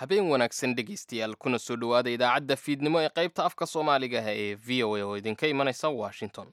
habeen wanaagsan dhegaystayaal kuna soo dhowaada idaacadda fiidnimo ee qaybta afka soomaaliga ah ee v o a oo idinka imanaysa washington.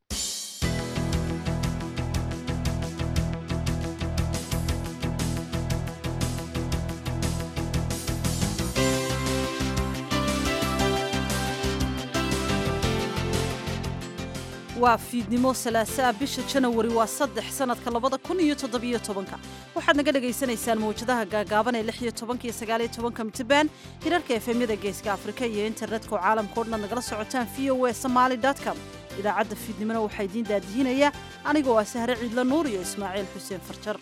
waa fiidnimo salaasaa bisha janawari waa 3 sanadka 2017 waxaad naga dhagaysanaysaan mawjadaha gaagaaban ee 16 iyo 19 mitban hirarka efemyada geeska afrika iyo internetka oo caalamka oo dhan nagala socotaan voasomali.com idaacadda fiidnimona waxaa idiin daadihinaya anigoo ah Sahre Ciidla Nuur iyo Ismaaciil Xuseen Farjar.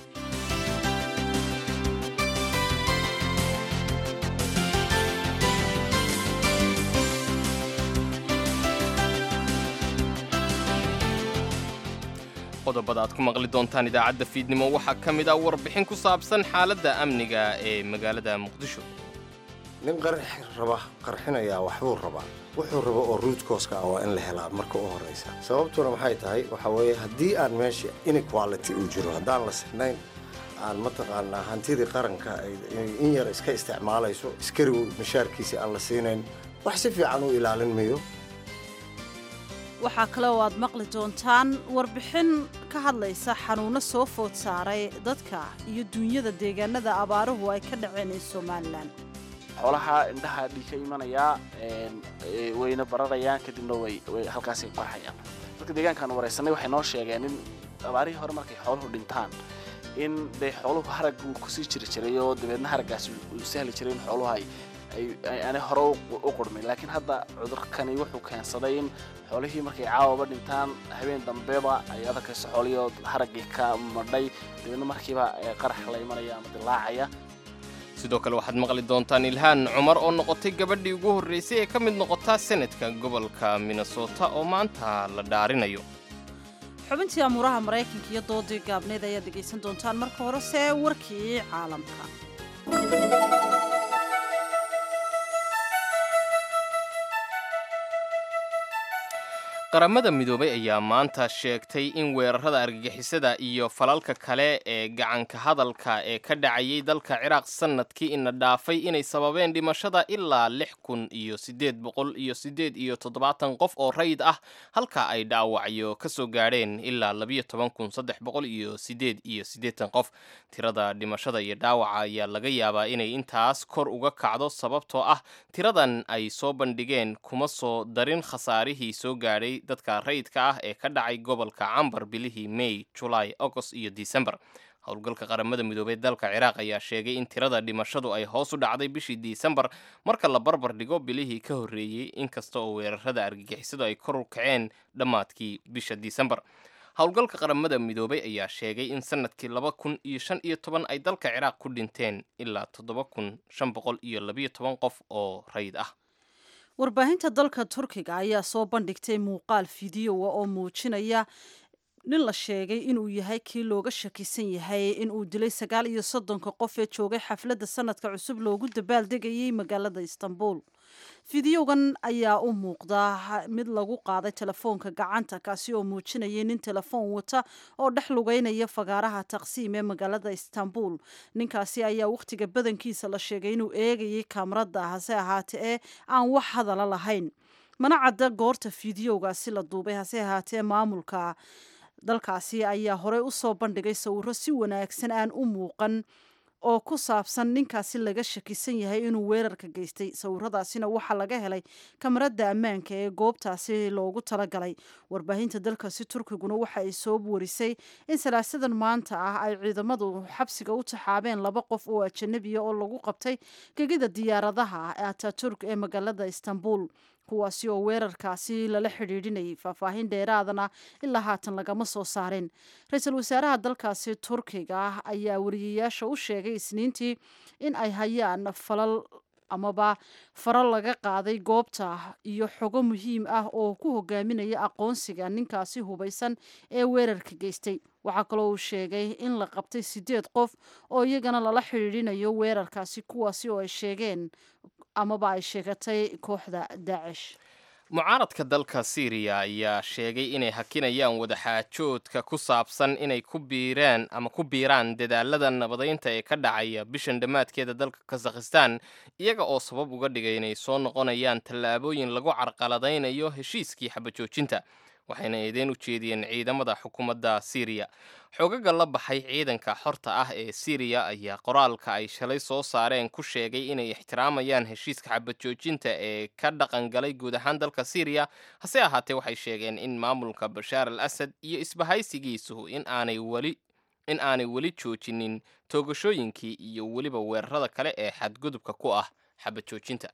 qodobada aad ku maqli doontaan idaacadda fiidnimo waxaa ka mid ah warbixin ku saabsan xaaladda amniga ee magaalada muqdisho. nin qarxinayaa waxbuu rabaa wuxuu rabo oo ruudkooska ah waa in la helaa marka u horeysa sababtuna maxay tahay waxa weeye haddii aan meesha inequality uu jiro haddaan la sinayn aan mataqaanaa hantidii qaranka in yar iska isticmaalayso iskarigu mishaarkiisa aan la siinayn wax si fiican u ilaalin mayo. waxaa kale oo aad maqli doontaan warbixin ka hadlaysa xanuuno soo food saaray dadka iyo duunyada deegaanada abaaruhu ay ka dhaceen ee Soomaaliland. xoolaha indhaha dhika imanayaa wayna bararayaan kadibna way halkaas ay qarxayaan. dadka deegaankan wareysanay waxay noo sheegeen in abaarihii hore markay xooluhu dhintaan in day xooluhu harag uu ku sii jiray oo dabeedna haragaas uu sahli jiray in xooluhu ay hore u qurmeen laakiin hadda cudurkani wuxuu keensaday in xoolihii markay caawaba dhintaan habeen dambeeba ay adagayso xooliyo haragii ka madhay dabeedna markiiba qarax la imanaya ama dilaacaya. sidoo kale waxaad maqli doontaan Ilhaan Cumar oo noqotay gabadhii ugu horreysay ee ka mid noqota senatka gobolka Minnesota oo maanta la dhaarinayo. xubintii amuraha Mareykanka iyo doodii gaabneed ayaad dhegaysan doontaan marka hore see warkii caalamka. qaramada midoobay ayaa maanta sheegtay in weerarada argagixisada iyo falalka kale ee gacanka hadalka ee ka dhacayay dalka Ciraaq sanadkii ina dhaafay inay sababeen dhimashada ilaa 6,878 qof oo rayid ah halka ay dhaawacyo ka soo gaadheen ilaa 12,388 qof. tirada dhimashada iyo dhaawaca ayaa laga yaabaa inay intaas kor uga kacdo sababtoo ah tiradan ay soo bandhigeen kuma soo darin khasaarihii soo gaadhay dadka rayidka ah ee ka dhacay gobolka Cambar bilihii May, July, August iyo December. howlgalka qaramada midoobay dalka Ciraaq ayaa sheegay in tirada dhimashadu ay hoos u dhacday bishii December marka la barbar dhigo bilihii ka horreeyay inkasta oo weerarada argagixisadu ay kor u kaceen dhammaadkii bisha December. howlgalka qaramada midoobay ayaa sheegay in sanadkii 2015 ay dalka Ciraaq ku dhinteen ilaa 7,512 qof oo rayid ah. warbaahinta dalka Turkiga ayaa soo bandhigtay muuqaal fiidiyo oo muujinaya nin la sheegay inuu yahay kii looga shakisan yahay inuu dilay 39 qof ee joogay xafladda sanadka cusub loogu dabaaldegayay magaalada Istanbul. fiidiyowgan ayaa u muuqda mid lagu qaaday telefoonka gacanta kaasi oo muujinaya nin telefoon wata oo dhex lugeynaya fagaaraha Taqsiim ee magaalada Istanbul. ninkaasi ayaa waqtiga badankiisa la sheegay inuu eegayay kamarada hase ahaatee aan wax hadala lahayn. mana cadda goorta fiidiyowgaasi la duubay hase ahaatee maamulka dalkaasi ayaa horey u soo bandhigay sawirro si wanaagsan aan u muuqan oo ku saabsan ninkaasi laga shakisan yahay inuu weerarka geystay. sawiradaasina waxaa laga helay kamarada ammaanka ee goobtaasi loogu talagalay. warbaahinta dalkaasi Turkiguna waxa ay soo warisay in salaasadan maanta ah ay ciidamadu xabsiga u taxaabeen 2 qof oo ajnabi ah oo lagu qabtay gegida diyaaradaha Ataturk ee magaalada Istanbul kuwaasi oo weerarkaasi lala xidhiidhinayay. faahfaahin dheeraadana ilaa haatan lagama soo saarin. ra-iisul wasaaraha dalkaasi Turkiga ayaa wariyayaasha u sheegay Isniintii in ay hayaan faral laga qaaday goobta iyo xogo muhiim ah oo ku hogaaminaya aqoonsiga ninkaasi hubaysan ee weerarka geystay. waxaa kaloo uu sheegay in la qabtay 8 qof oo iyagana lala xidhiidhinayo weerarkaasi kuwaasi oo ay sheegeen amaba ay sheegatay kooxda Daesh. mucaaradka dalka Syria ayaa sheegay inay hakinayaan wadaxaajoodka ku saabsan inay ku biiraan dadaalada nabadeynta ee ka dhacaya bishan dhammaadkeeda dalka Kazakhstan, iyaga oo sabab uga dhigay inay soo noqonayaan tallaabooyin lagu carqaladaynayo heshiiskii xabajoojinta, waxayna eedeyn u jeediyeen ciidamada xukuumadda Syria. Xogaga la baxay ciidanka xorta ah ee Syria ayaa qoraalka ay shalay soo saareen ku sheegay inay ixtiraamayaan heshiiska xabajoojinta ee ka dhaqan galay guud ahaan dalka Syria, hase ahaatee waxay sheegeen in maamulka Bashar al-Assad iyo isbahaysigiisu in aanay weli joojinin toogashooyinkii iyo weliba weerarada kale ee xadgudubka ku ah xabajoojinta.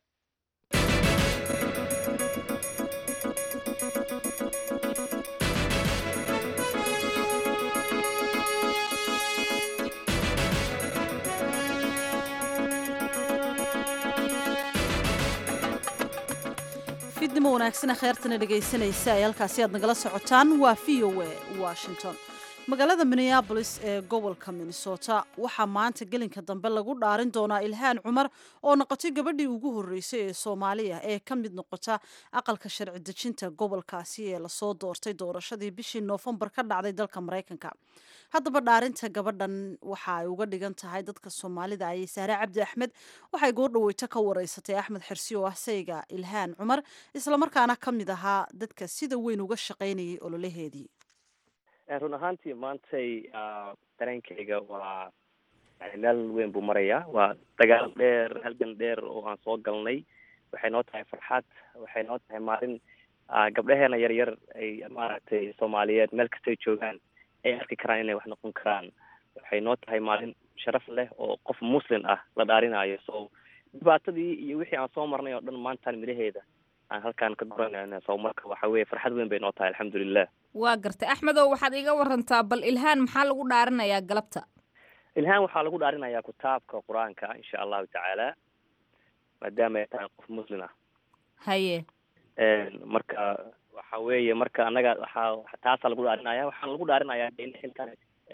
fidnimo wanaagsan khayrtana dhagaysanaysa ay halkaasi aad nagala socotaan waa VOA Washington. magaalada Minneapolis ee gobolka Minnesota waxaa maanta gelinka dambe lagu dhaarin doonaa Ilhaan Cumar oo noqotay gabadhii ugu horeysay ee Soomaaliya ee ka mid noqota aqalka sharci dejinta gobolkaasi ee la soo doortay doorashadii bishii November ka dhacday dalka Mareykanka. haddaba dhaarinta gabadhan waxa ay uga dhigan tahay dadka Soomaalida ay Saare Cabdi Axmed waxay goor dhaweyta ka wareysatay Axmed Xirsi oo ah sayga Ilhaan Cumar isla markaana ka mid ahaa dadka sida weyn uga shaqeynayay ololaheedii. run ahaantii maantay dareenkayga waa meel weyn buu marayaa, waa dagaal dheer, halgan dheer oo aan soo galnay. waxay noo tahay farxad, waxay noo tahay maalin gabdhaheena yaryar ay maaragtay Soomaaliyeed meel kastay joogaan ay arki karaan inay wax noqon karaan. waxay noo tahay maalin sharaf leh oo qof muslim ah la dhaarinayo. so dhibaatadii iyo wixii aan soo marnay oo dhan maantaan midhaheeda aan halkaan ka guranayna. so marka waxa weeye farxad weyn bay noo tahay, alxamdulilah. waa gartay Axmedow, waxaad iga warantaa bal Ilhaan maxaa lagu dhaarinayaa galabta? Ilhaan waxaa lagu dhaarinayaa kitaabka qur-aanka insha allahu tacaala, maadaama ay tahay qof muslim ah. haye marka waxa weeye marka anaga taasaa lagu dhaarinaya. waxaan lagu dhaarinayaa in xilkan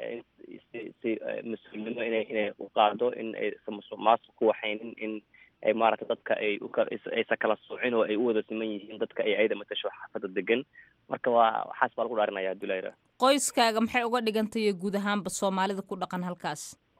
si mas-uulnimo inay u qaado, in ay maasuq ku waxaynin, in ay maaragtay dadka aysa kala soocin oo ay u wada siman yihiin dadka ay ayada matasho xaafada degan. marka waxaas baa lagu dhaarinaya dulayra. qoyskaaga maxay uga dhigantay guud ahaanba Soomaalida ku dhaqan halkaas?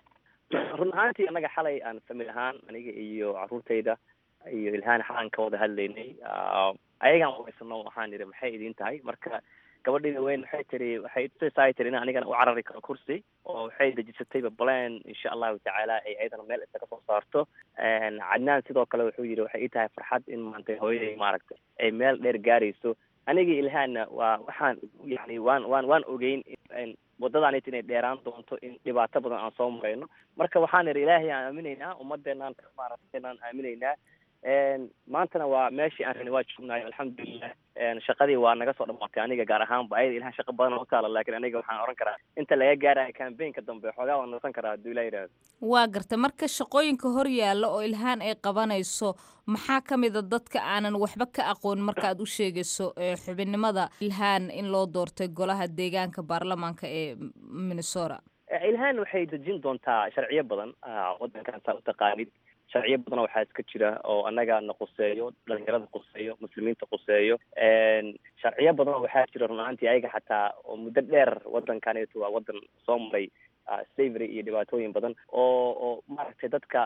run ahaantii anaga xalay aan famil ahaan aniga iyo caruurtayda iyo Ilhaan xalaan ka wada hadlaynay. ayagaan wareysano waxaan nidhi maxay idin tahay. marka gabadhayda weyn waxay tusaysaa tiri in anigana u carari karo kursi, oo waxay dejisatayba plan insha allahu tacaala ay ayadana meel isaga soo saarto. Cadnaan sidoo kale wuxuu yidhi waxay ii tahay farxad in maanta hooyaday maaragtay ay meel dheer gaarayso. anigii Ilhaanna waa waxaan yani waan ogeyn wadadaan inay dheeraan doonto, in dhibaato badan aan soo marayno. marka waxaan nidhi ilaahay aan aaminaynaa, ummadeenaan maaragtay aan aaminaynaa. maantana waa meeshii aan rabnay waa joognayo, alxamdulilah. shaqadii waa naga soo dhamaatay aniga gaar ahaanba. ayada Ilhaan shaqo badan oo taala, laakiin aniga waxaan oran karaa inta laga gaarayo campaignka dambe xoogaa waan nasan karaa hadduu ilaa yidhaahdo. waa gartay marka shaqooyinka hor yaalla oo Ilhaan ay qabanayso maxaa ka mid a dadka aanan waxba ka aqoon markaad u sheegayso xubinnimada Ilhaan in loo doortay golaha deegaanka baarlamaanka ee Minnesota? Ilhaan waxay dejin doontaa sharciyo badan wadankan saa u taqaanid. sharciyo badan waxaa iska jira oo annaga na quseeyo, dhalinyarada quseeyo, muslimiinta quseeyo. sharciyo badan waxaa jira run ahaantii ayaga xataa oo muddo dheer wadankaneetu waa wadan soo maray slavery iyo dhibaatooyin badan oo maaragtay dadka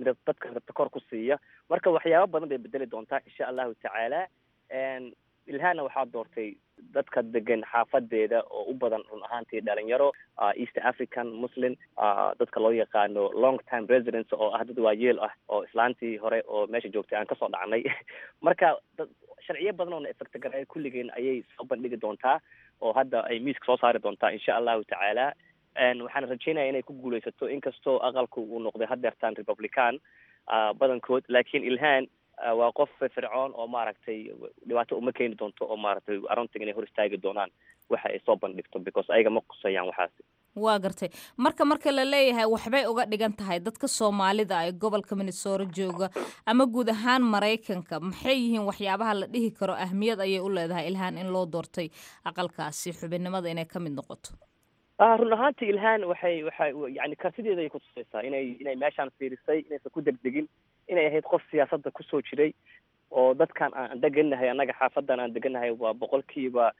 kor ku siiya. marka waxyaabo badan bay bedeli doontaa insha allahu tacaala. Ilhaanna waxaa doortay dadka degan xaafadeeda oo u badan run ahaantii dhalinyaro, East African Muslim, dadka loo yaqaano long time residents oo ah dad waayeel ah oo islaantii hore oo meesha joogtay aan kasoo dhacnay. marka sharciyo badan oo na efectagareeya kulligeen ayay soo bandhigi doontaa oo hadda ay miiska soo saari doontaa insha allahu tacaala. waxaan rajeynaya inay ku guuleysato, inkastoo aqalku uu noqday haddeertaan Republican badankood, laakiin Ilhaan waa qof fircoon oo maaragtay dhibaato uma keeni doonto, oo maaragtay aruntan inay hor istaagi doonaan waxa ay soo bandhigto, because ayaga ma qusayaan waxaasi. waa gartay marka la leeyahay waxbay uga dhigan tahay dadka Soomaalida ay gobolka Minnesota jooga ama guud ahaan Mareykanka, maxay yihiin waxyaabaha la dhihi karo ahmiyad ayay u leedahay Ilhaan in loo doortay aqalkaasi xubinnimada inay ka mid noqoto? run ahaantii Ilhaan waxay yani kartideeda ay ku tusaysaa inay meeshaan fiirisay, inaysan ku degdegin, inay ahayd qof siyaasadda kusoo jiray, oo dadkan aan degannahay annaga xaafadan aan degannahay waa boqolkiiba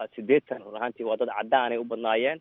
80 run ahaantii waa dad caddaanay u badnaayeen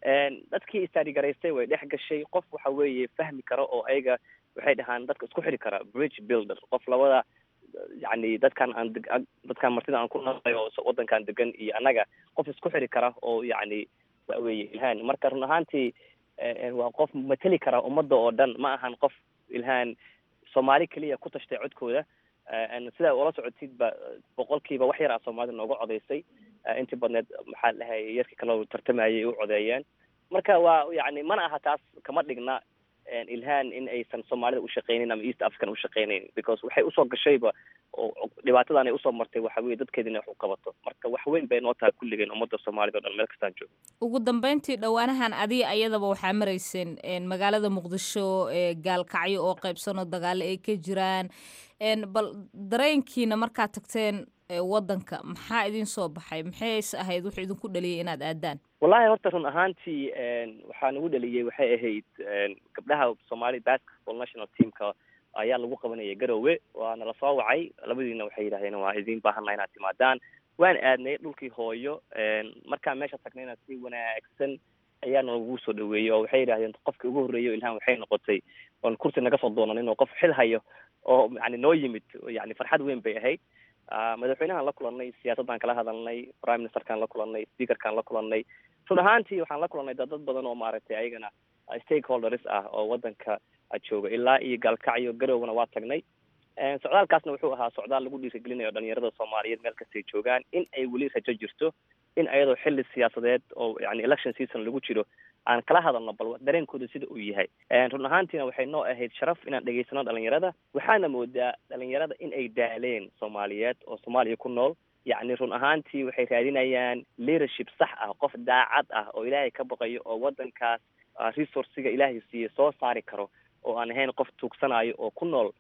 dadkii istaarigaraystay way dhex gashay qof waxa weeye fahmi karo oo ayaga waxay dhahaan dadka isku xiri kara bridge builder qof labada yani dadkan martida aan ku nahay oo wadankan degan iyo annaga qof isku xiri kara oo yani waxa weeye ilhaan marka run ahaantii waa qof mateli kara ummadda oo dhan ma ahan qof ilhaan soomaali keliya ku tashtay codkooda sidaa ula socotidba boqolkiiba wax yar soomaalida nooga codaysay intii badneed maxaa dhahay yarkii kale tartamayay u codeeyeen marka waa yani mana aha taas kama dhigna ilhaan in aysan soomaalida ushaqeynin ama east african ushaqeyneyn because waxay usoo gashayba oo dhibaatadan ay usoo martay waxa weye dadkeeda inay wax u qabato marka wax weyn bay noo tahay kulligeen ummadda soomaalida o dhan meel kastaan joogo ugu dambeyntii dhowaanahan adiga ayadaba waxaa marayseen magaalada muqdisho gaalkacyo oo qaybsanoo dagaalo ay ka jiraan bal dareenkiina markaad tagteen wadanka maxaa idin soo baxay maxays ahayd wuxuu idinku dhaliyay inaad aadaan wallahi horta run ahaantii waxaa nagu dhaliyay waxay ahayd gabdhaha Somali basketball national teamka ayaa lagu qabanayay Garowe waana la soo wacay labadiina waxay yiraahdeen waa idin baahanaa inaad timaadaan waan aadnay dhulkii hooyo markaan meesha tagnayna si wanaagsan ayaa nagu soo dhaweeyay oo waxay yiraahdeen qofkii ugu horeeyay ilhaan waxay noqotay oo kursi naga soo doonan inuu qof xil hayo oo yani noo yimid yani farxad weyn bay ahayd madaxweynahan la kulannay siyaasaddan kala hadalnay prime ministerkaan la kulannay speakerkaan la kulannay run ahaantii waxaan la kulannay dad badan oo maaragtay ayagana stakeholders ah oo wadanka jooga ilaa iyo gaalkacyo garowna waa tagnay socdaalkaasna wuxuu ahaa socdaal lagu dhiirigelinayo dhalinyarada soomaaliyeed meel kastay joogaan in ay weli rajo jirto in ayadoo xilli siyaasadeed oo yani election season lagu jiro aan kala hadalno bal dareenkooda sida uu yahay run ahaantiina waxay noo ahayd sharaf inaan dhegaysano dhalinyarada waxaana moodaa dhalinyarada in ay daaleen soomaaliyeed oo soomaaliya ku nool yacni run ahaantii waxay raadinayaan leadership sax ah qof daacad ah oo ilaahay ka baqayo oo wadankaas resourciga ilaahay siiyey soo saari karo oo aan ahayn qof tuugsanayo oo ku nool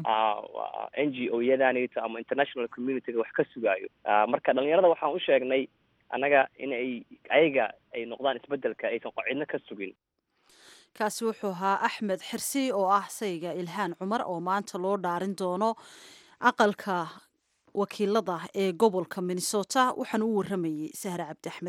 NGO yadanayto ama international communityga wax ka sugaayo marka dhalinyarada waxaan u sheegnay annaga in ayaga ay noqdaan isbedelka aysan cidna ka sugin kaasi wuxuu ahaa Axmed Xirsi oo ah sayga Ilhaan Cumar oo maanta loo dhaarin doono aqalka wakiilada ee gobolka Minnesota waxaan u waramayay Sahra Cabdi Axmed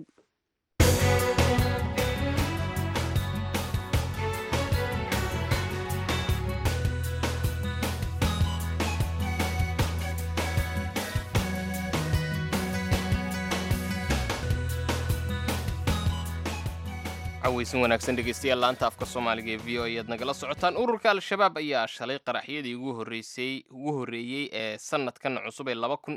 cawaysin wanaagsan dhegeystayaal laanta afka Soomaaliga ee VOA aad nagala socotaan ururka al-shabaab ayaa shalay qaraxyadii ugu horeeyay ee sanadkan cusub ee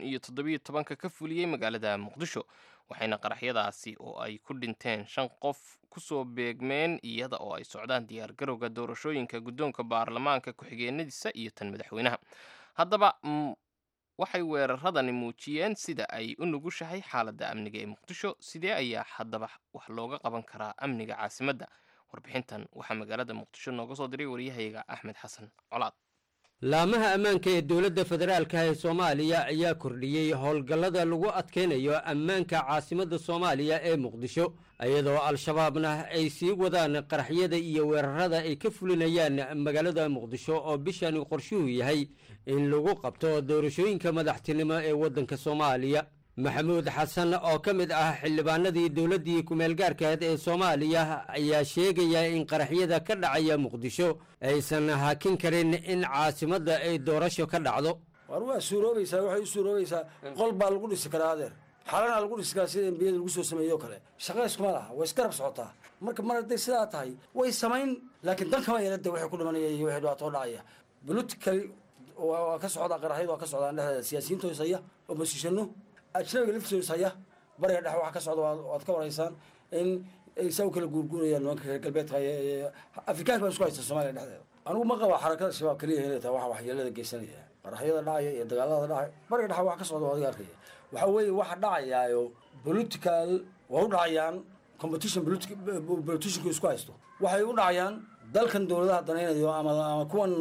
2017 ka fuliyay magaalada Muqdisho waxayna qaraxyadaasi oo ay ku dhinteen 5 qof ku soo beegmeen iyada oo ay socdaan diyaar garowga doorashooyinka guddoonka baarlamaanka ku-xigeenadiisa iyo tan madaxweynaha haddaba waxay weeraradani muujiyeen sida ay u nugushahay xaaladda amniga ee Muqdisho sidee ayaa haddaba wax looga qaban karaa amniga caasimadda warbixintan waxaa magaalada Muqdisho nooga soo diray wariyahayaga Axmed Xasan Colaad laamaha ammaanka ee dowladda federaalka ee Soomaaliya ayaa kordhiyay howlgallada lagu adkeynayo ammaanka caasimadda Soomaaliya ee Muqdisho iyadoo al-shabaabna ay sii wadaan qaraxyada iyo weerarada ay ka fulinayaan magaalada Muqdisho oo bishan qorshuhu yahay in lagu qabto doorashooyinka madaxtinimo ee waddanka Soomaaliya maxamuud xasan oo ka mid ah xildhibaanadii dowladdii ku-meel gaarkeed ee Soomaaliya ayaa sheegaya in qaraxyada ka dhacaya Muqdisho aysan hakin karin in caasimadda ay doorasho ka dhacdo war waa suuroobaysaa waxay u suuroobaysaa qol baa lagu dhisi karaa adeer xalana lagu dhisi karaa sida embiyada lagu soo sameeyo kale shaqo iskuma laha way iskarab socotaa marka mar hadday sidaa tahay way samayn laakiin dan kama yeelada waxay ku dhimanayaan iyo waxay dhibaato dhacaya politically waa ka socda qaraxyada waa ka socdaan dhexdeeda siyaasiyiinta hoosaya oppositionno ajnabiga laftiisa haya bariga dhexe waxa ka socda waad ka waraysaan in ay saw kala guurguurayaan nimanka reer galbeedka afrikaanka baa isku haysta Soomaaliya dhexdeeda anigu ma qabo xarakada shabaab kaliya inay tahay wax waxyeelada geysanaya qaraxyada dhacaya iyo dagaalada dhacaya bariga dhexe waxa ka socda waa arkaya waxa weeye waxa dhacayaayo political waa u dhacayaan competition politician isku haysto waxay u dhacayaan dalkan dowladaha danaynayo ama kuwan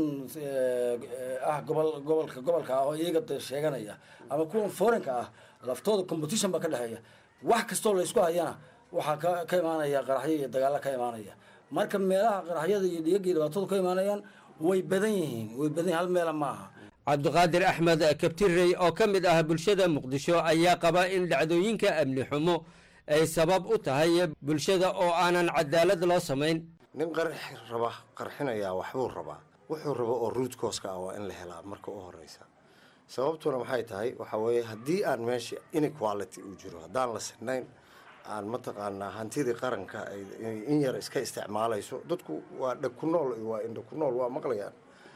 gobolka ah oo iyaga sheeganaya ama kuwan foreign-ka ah laftooda competition ba ka dhaxeeya wax kastoo la isku hayana waxa ka imaanaya qaraxyo iyo dagaalo ka imaanaya marka meelaha qaraxyada iyo dhiigga dhibaatada ka imaanayaan way badan yihiin hal meel ma aha cabdiqaadir axmed kabtirey oo ka mid ah bulshada muqdisho ayaa qaba in dhacdooyinka amni xumo ay sabab u tahay bulshada oo aanan cadaalad loo samayn. nin qarxinayaa waxbuu rabaa wuxuu rabo oo ruudkooska ah waa in la helaa marka u horeysa. sababtuna maxay tahay waxa weeye haddii aan meesha inequality uu jiro haddaan la sinayn aan mataqaanaa hantidii qaranka ay in yar iska isticmaalayso dadku waa dhag ku nool waa indha ku nool waa maqlayaan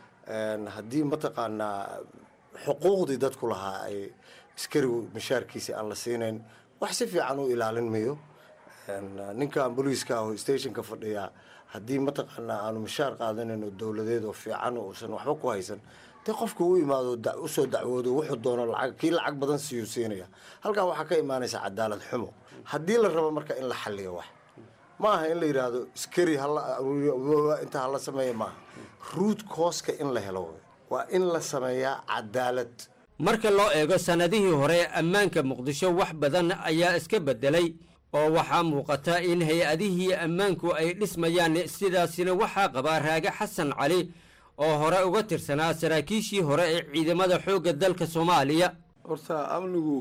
haddii mataqaanaa xuquuqdii dadku lahaa ay askarigu mishaarkiisa aan la siinayn wax si fiican u ilaalin mayo. ninkaan booliiska ah oo stationka fadhiya haddii mataqaanaa aanu mishaar qaadanayno dowladeed oo fiican oo uusan waxba ku haysan dee qofku u imaado usoo dacwoodo wuxuu doono lacag kii lacag badan siiyuu siinaya. halkan waxaa ka imaanaysa cadaalad xumo haddii la rabo marka in la xalliyo wax ma aha in la yidhaahdo askari inta hala sameeya maaha ruud kooska in la helo waa in la sameeyaa cadaalad. marka loo eego sanadihii hore ammaanka muqdisho wax badan ayaa iska bedelay oo waxaa muuqata in hay-adihii ammaanku ay dhismayaan sidaasina waxaa qabaa raage xasan cali oo hore uga tirsanaa saraakiishii hore ee ciidamada xoogga dalka Soomaaliya. horta amnigu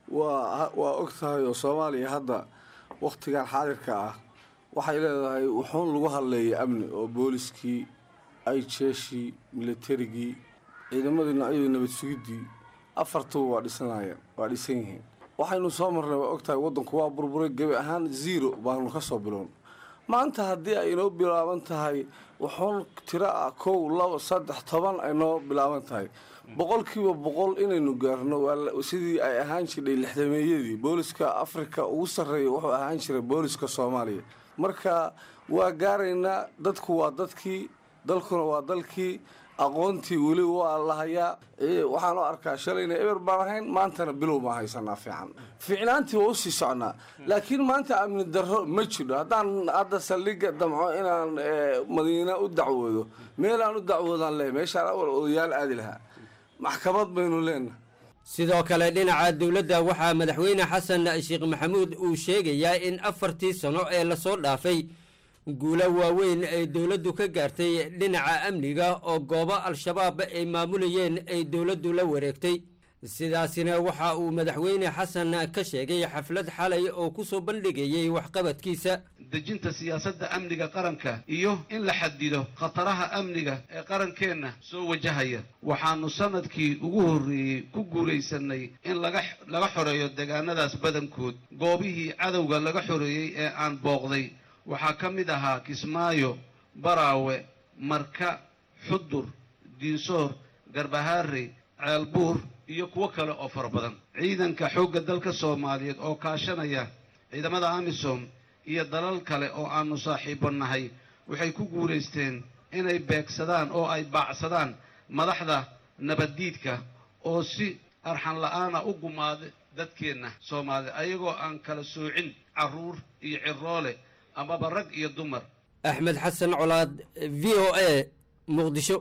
waa og tahay oo Soomaaliya hadda waqtigan xaadirka ah waxay leedahay wuxuun lagu hadleeyay amni oo booliskii ay jeeshii militarigii ciidamadii noocyada nabad sugidii afartuba waa dhisan yihiin. waxaynu soo marnay waa og tahay waddanku waa burburay gebi ahaan zero baanu ka soo bilown. maanta haddii ay inoo bilaaban tahay wuxuun tiro ah 1 2 3 10 ay noo bilaaban tahay boqolkiiba boqol inaynu gaarno sidii ay ahaan jirtay lixdameeyadii booliska Afrika ugu sarreeya wuxuu ahaan jiray booliska Soomaaliya. marka waa gaaraynaa dadku waa dadkii dalkuna waa dalkii aqoontii weli waa la hayaa waxaan u arkaa shalayna eber baan ahayn maantana bilow ma haysanaa fiicnaantii waa usii socnaa laakiin maanta amni darro ma jiro. haddaan hadda saldhigga damco inaan madiina u dacwoodo meel aan u dacwoodaan leeyahay meeshaan awal odayaal aadi lahaa maxkamad baynu leenahay. sidoo kale dhinaca dowladda waxaa madaxweyne xasan sheekh maxamuud uu sheegayaa in 4 sano ee la soo dhaafay guulo waaweyn ay dowladdu ka gaartay dhinaca amniga oo goobo al-shabaab ay maamulayeen ay dowladdu la wareegtay. sidaasina waxa uu madaxweyne xasan ka sheegay xaflad xalay oo ku soo bandhigayay waxqabadkiisa dejinta siyaasadda amniga qaranka iyo in la xadido khataraha amniga ee qarankeenna soo wajahaya. waxaanu sanadkii ugu horreeyey ku guulaysanay in laga xoreeyo deegaanadaas badankood. goobihii cadowga laga xoreeyey ee aan booqday waxaa ka mid ahaa Kismaayo, Baraawe, Marka, Xudur, Diinsoor, Garbahaare, Ceelbuur iyo kuwo kale oo fara badan. ciidanka xoogga dalka Soomaaliyeed oo kaashanaya ciidamada AMISOM iyo dalal kale oo aanu saaxiibo nahay waxay ku guuleysteen inay beegsadaan oo ay baacsadaan madaxda nabaddiidka oo si arxan la'aana u gumaaday dadkeenna Soomaaliyeed ayagoo aan kala soocin carruur iyo ciroole amaba rag iyo dumar. axmed xasan colaad VOA muqdisho.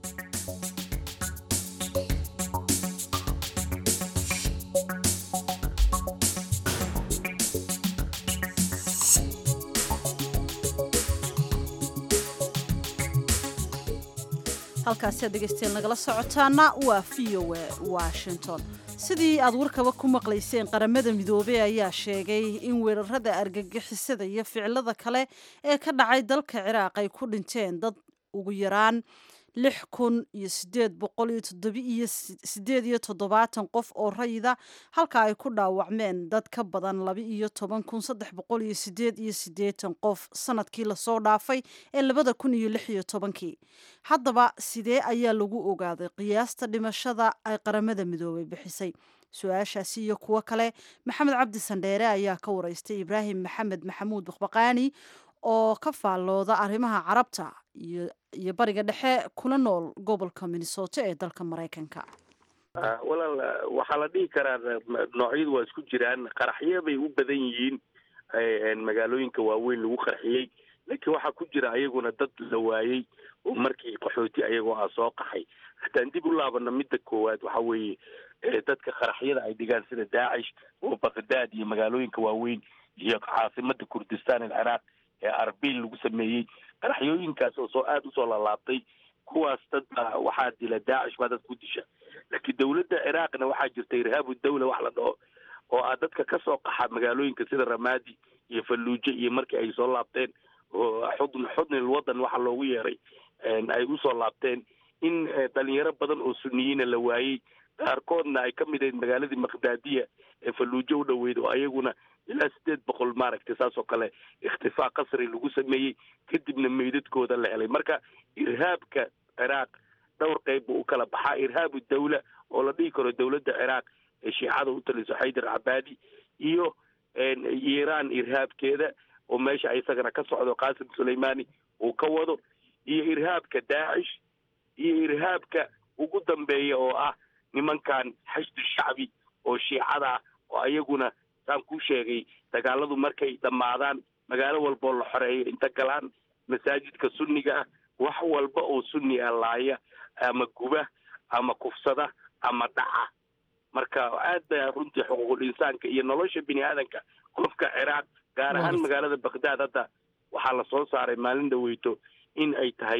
halkaasi dhegeystayaal nagala socotaana waa VOA Washington. sidii aad warkaba ku maqlayseen qaramada midoobay ayaa sheegay in weerarada argagixisada iyo ficilada kale ee ka dhacay dalka Ciraaq ay ku dhinteen dad ugu yaraan 6,878 qof oo rayida halka ay ku dhaawacmeen dad ka badan 12,388 qof sanadkii la soo dhaafay ee 2016. haddaba sidee ayaa lagu ogaaday qiyaasta dhimashada ay qaramada midoobay bixisay? su-aashaasi iyo kuwo kale maxamed cabdi sandheere ayaa ka waraystay Ibraahim Maxamed Maxamuud Baqbaqaani oo ka faallooda arrimaha carabta iyo bariga dhexe kuna nool gobolka Minnesota ee dalka Mareykanka. walaal waxaa la dhihi karaa noocyadu waa isku jiraan. qaraxyo bay u badan yihiin magaalooyinka waaweyn lagu qarxiyey laakiin waxaa ku jira ayaguna dad la waayey oo markii qaxooti ayagoo ah soo qaxay. haddaan dib u laabana midda koowaad waxa weeye dadka qaraxyada ay dhigaan sida Daacish oo Baghdad iyo magaalooyinka waaweyn iyo caasimadda Kurdistan ee Ciraaq ee Arbil lagu sameeyey qaraxyooyinkaas oo aad u soo laalaabtay kuwaas dad waxaa dila Daacish baa dad ku disha laakiin dowladda ciraaqna waxaa jirta irhaabu dawla wax la dhaho oo ah dadka ka soo qaxa magaalooyinka sida ramaadi iyo falluujo iyo markii ay soo laabteen oo xudnil wadan waxa loogu yeeray ay usoo laabteen in dhalinyaro badan oo suniyiina la waayey qaarkoodna ay ka mid ahayd magaaladii maqdaadiya ee falluujo u dhoweyd oo ayaguna ilaa 800 maaragtay saas oo kale ikhtifaa qasri lagu sameeyey kadibna meydadkooda la helay marka irhaabka ciraaq dhowr qayb buu u kala baxaa irhaabu dawla oo la dhihi karo dowladda ciraaq ee shiicada u taliso xaydar cabaadi iyo iiraan irhaabkeeda oo meesha isagana ka socdo qaasim suleymani uu ka wado iyo irhaabka daacish iyo irhaabka ugu dambeeya oo ah nimankan xashdu shacbi oo shiicada ah oo ayaguna saan kuu sheegay dagaaladu markay dhammaadaan magaalo walboo la xoreeyo inta galaan masaajidka sunniga ah wax walba oo sunni ah laaya ama guba ama kufsada ama dhaca marka aad baa runtii xuquuqul insaanka iyo nolosha bini aadanka qofka ciraaq gaar ahaan magaalada baghdad hadda waxaa la soo saaray maalin dhaweyto in ay tahay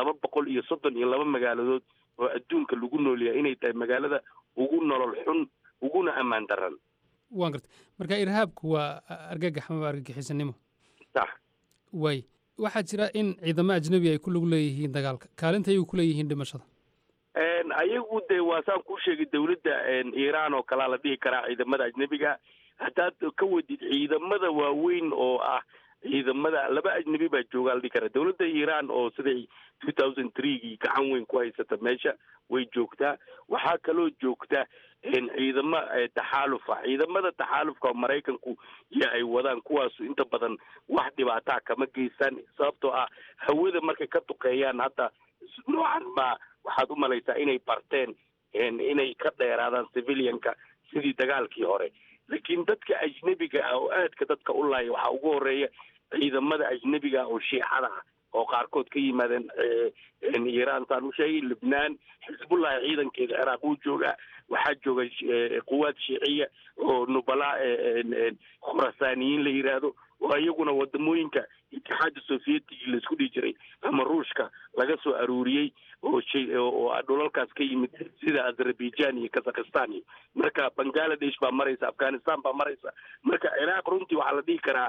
232 magaaladood oo adduunka lagu noolyahay inay tahay magaalada ugu nolol xun uguna ammaan daran waan gartay marka irhaabku waa argagax ama argagixisanimo sax way waxaa jira in ciidamo ajnabi ay ku lug leeyihiin dagaalka kaalinta ay ku leeyihiin dhimashada ayagu dee waa saan kuu sheegay dowladda iiraan oo kalaa la dhihi karaa ciidamada ajnabiga haddaad ka wadid ciidamada waaweyn oo ah ciidamada laba ajnabi baa joogaa la dhihi karaa dowladda iiraan oo siday 2003gii gacan weyn ku haysata meesha way joogtaa waxaa kaloo joogta ciidamo taxaalufa ciidamada taxaalufka oo maraykanku iyo ay wadaan kuwaasu inta badan wax dhibaataa kama geystaan sababtoo ah hawada markay ka duqeeyaan hadda noocan ma waxaad u malaysaa inay barteen inay ka dheeraadaan civilianka sidii dagaalkii hore laakiin dadka ajnebiga ah oo aadka dadka u laaya waxaa ugu horeeya ciidamada ajnebiga oo shiicada ah oo qaarkood ka yimaadeen iiraan saan u sheegay libnaan xisbullahi ciidankeeda ciraaq uu joogaa waxaa jooga quwaad shiiciya oo nubalaa khurasaaniyiin la yidhaahdo oo iyaguna wadamooyinka itixaadda soviyetigii laisku dhihi jiray ama ruushka laga soo aruuriyey oo dhulalkaas ka yimid sida azerbaijan iyo kazakhistan iyo marka bangaladesh baa maraysa afghanistan baa maraysa marka ciraaq runtii waxaa la dhihi karaa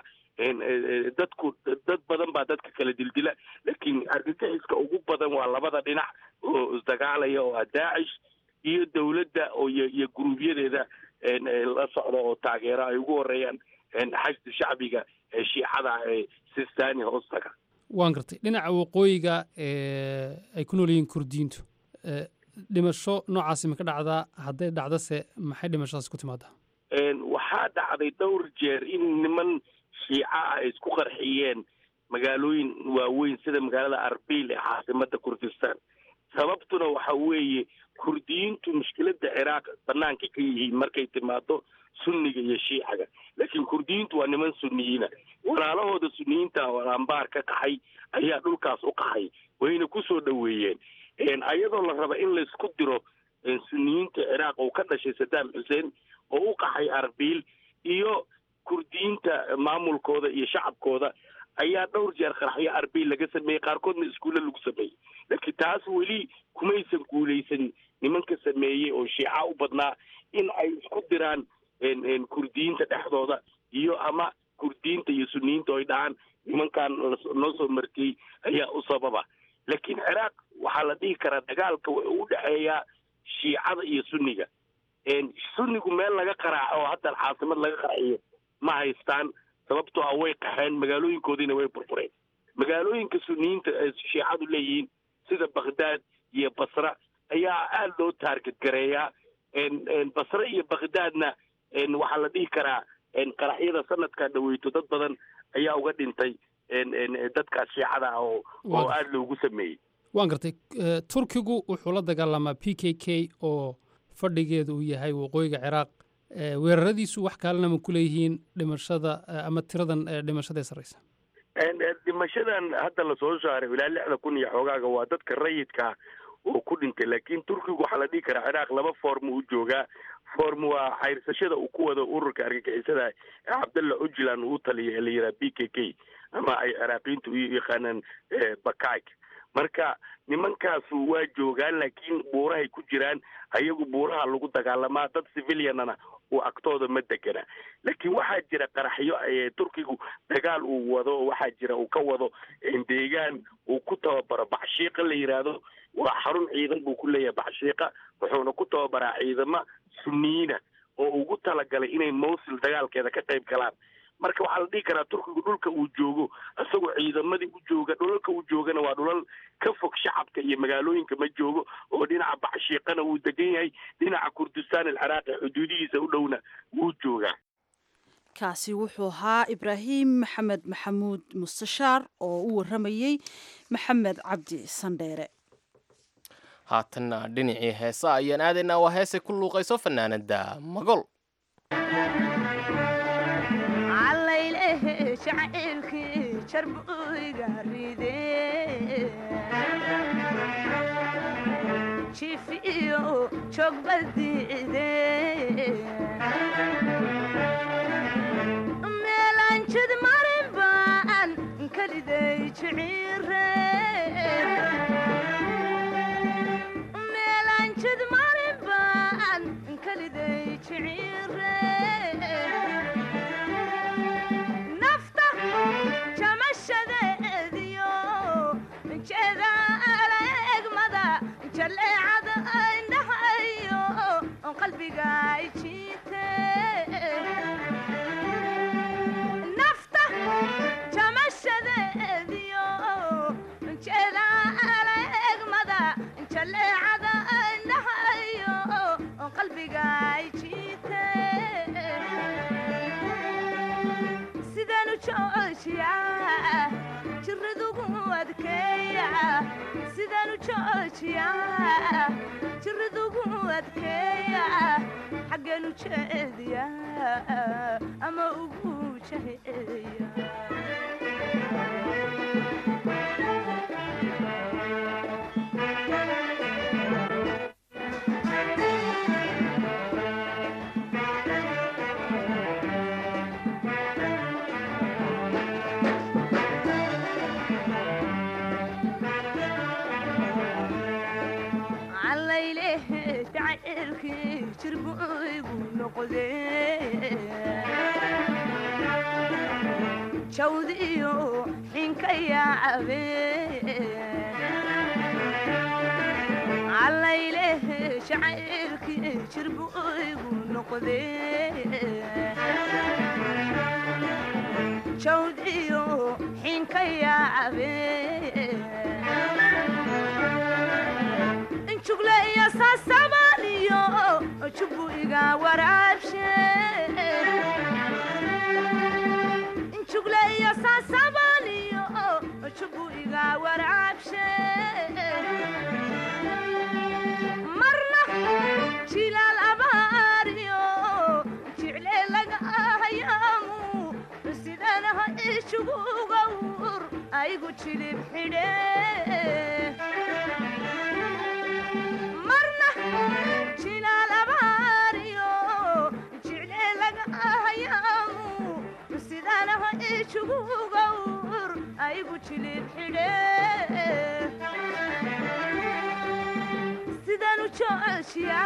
dad badan baa dadka kala dildila laakiin argagixiska ugu badan waa labada dhinac oo isdagaalaya oo ah daacish iyo dowladda oo iyo guruubyadeeda la socda oo taageera ay ugu horeeyaan xashdu shacbiga ee shiicada ee sistani hoostaga waan gartay dhinaca waqooyiga ay ku nool yihiin kurdiyiintu dhimasho noocaasi ma ka dhacdaa hadday dhacdase maxay dhimashadaas ku timaadaa waxaa dhacday dhowr jeer in niman shiica ah ay isku qarxiyeen magaalooyin waaweyn sida magaalada arbil ee caasimada kurdistan sababtuna waxa weeye kurdiyiintu mushkiladda ciraaq banaanka ka yihiin markay timaado sunniga iyo shiicaga laakiin kurdiyiintu waa niman sunniyiina walaalahooda sunniyiinta oo ambaar ka qaxay ayaa dhulkaas u qaxay wayna ku soo dhoweeyeen ayadoo la raba in laysku diro sunniyiinta ciraaq oo ka dhashay saddam xuseen oo u qaxay arbil iyo kurdiyiinta maamulkooda iyo shacabkooda ayaa dhowr jeer qaraxyo arbil laga sameeyey qaarkoodna iskuulle lagu sameeyey laakiin taas weli kumaysan guulaysan nimanka sameeyey oo shiica u badnaa in ay isku diraan kurdiyiinta dhexdooda iyo ama kurdiyiinta iyo sunniyiinta oo ay dhahaan nimankan noo soo martiyey ayaa u sababa laakiin ciraaq waxaa la dhihi karaa dagaalka u dhexeeya shiicada iyo sunniga sunnigu meel laga qaraaco oo hadda caasimad laga qarxiyo ma haystaan sababtoo ah way qaxeen magaalooyinkoodiina way burbureen magaalooyinka sunniyiinta ee shiicadu leeyihiin sida baghdad iyo basra ayaa aada loo taarget gareeyaa basre iyo baghdadna waxaa la dhihi karaa qaraxyada sanadkaa dhaweyto dad badan ayaa uga dhintay dadkaas shiicada ah oo aada loogu sameeyey waan gartay turkigu wuxuu la dagaalamaa p k k oo fadhigeedu uu yahay waqooyiga ciraaq weeraradiisu wax kaalena ma ku leeyihiin dhimashada ama tiradan dhimashada ee sarreysa dhimashadan hadda lasoo saaray ilaa 6,000 iyo xoogaaga waa dadka rayidka oo ku dhintay laakiin turkigu waxaa la dhihi karaa ciraaq laba form u joogaa form waa xayrsashada uu ku wado ururka argagixisada ee cabdalla ujlan uu taliya ee la yidhaha b k k ama ay ciraaqiyiintu u yaqaanaan bakayk marka nimankaasu waa joogaan laakiin buurahay ku jiraan ayagu buuraha lagu dagaalamaa dad civilianana uu agtooda ma degana laakiin waxaa jira qaraxyo turkigu dagaal uu wado waxaa jira uu ka wado deegaan uu ku tababaro bacshiiqa la yiraahdo waa xarun ciidan buu ku leeyahay bacshiiqa wuxuuna ku tababaraa ciidamo sunniyiina oo ugu talagalay inay Mosul dagaalkeeda ka qayb galaan marka waxaa la dhihi karaa turkigu dhulka uu joogo isagoo ciidamadii u jooga dhulalka uu joogana waa dhulal ka fog shacabka iyo magaalooyinka ma joogo oo dhinaca bacshiiqana uu degan yahay dhinaca kurdistaan alciraaqi xuduudihiisa u dhowna wuu joogaa kaasi wuxuu ahaa ibraahim maxamed maxamuud mustashaar oo u waramayey maxamed cabdi sandheere haatanna dhinacii heesa ayaan aadaynaa waa heesay ku luuqayso fanaanada magol شعيركي شربوي قريدي شيفيو شوق بديدي ميلان شد مريبان كليدي شعيري ميلان شد مريبان كليدي شعيري قلبي قايتي نفته تمشى ذيو كذا عليك مدى انشلي عدا نحيو قلبي قايتي سيدانو تشوشيا جردو قوادكيا سيدانو تشوشيا جردو قوادكيا حقنو تشهديا أما أبو تشهديا شعيركي شربوي ونقضي شوديو حينك يا عبيد عليله شعيركي شربوي ونقضي شوديو حينك يا عبيد شغلة يا ساسبانيو شبو إيجا ورابشة شغلة يا ساسبانيو شبو إيجا ورابشة مرنا شيلا الأباريو شعلي لقا هيامو سيدانها إيشبو غور أيقو تشيلي بحيدي شغور أيقو تشيل حليه سيدانو تشوشيا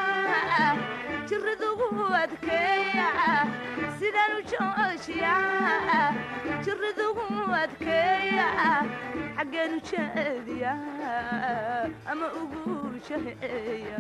جردو أدكيا سيدانو تشوشيا جردو أدكيا حقنو تشهديا أما أقول شهيا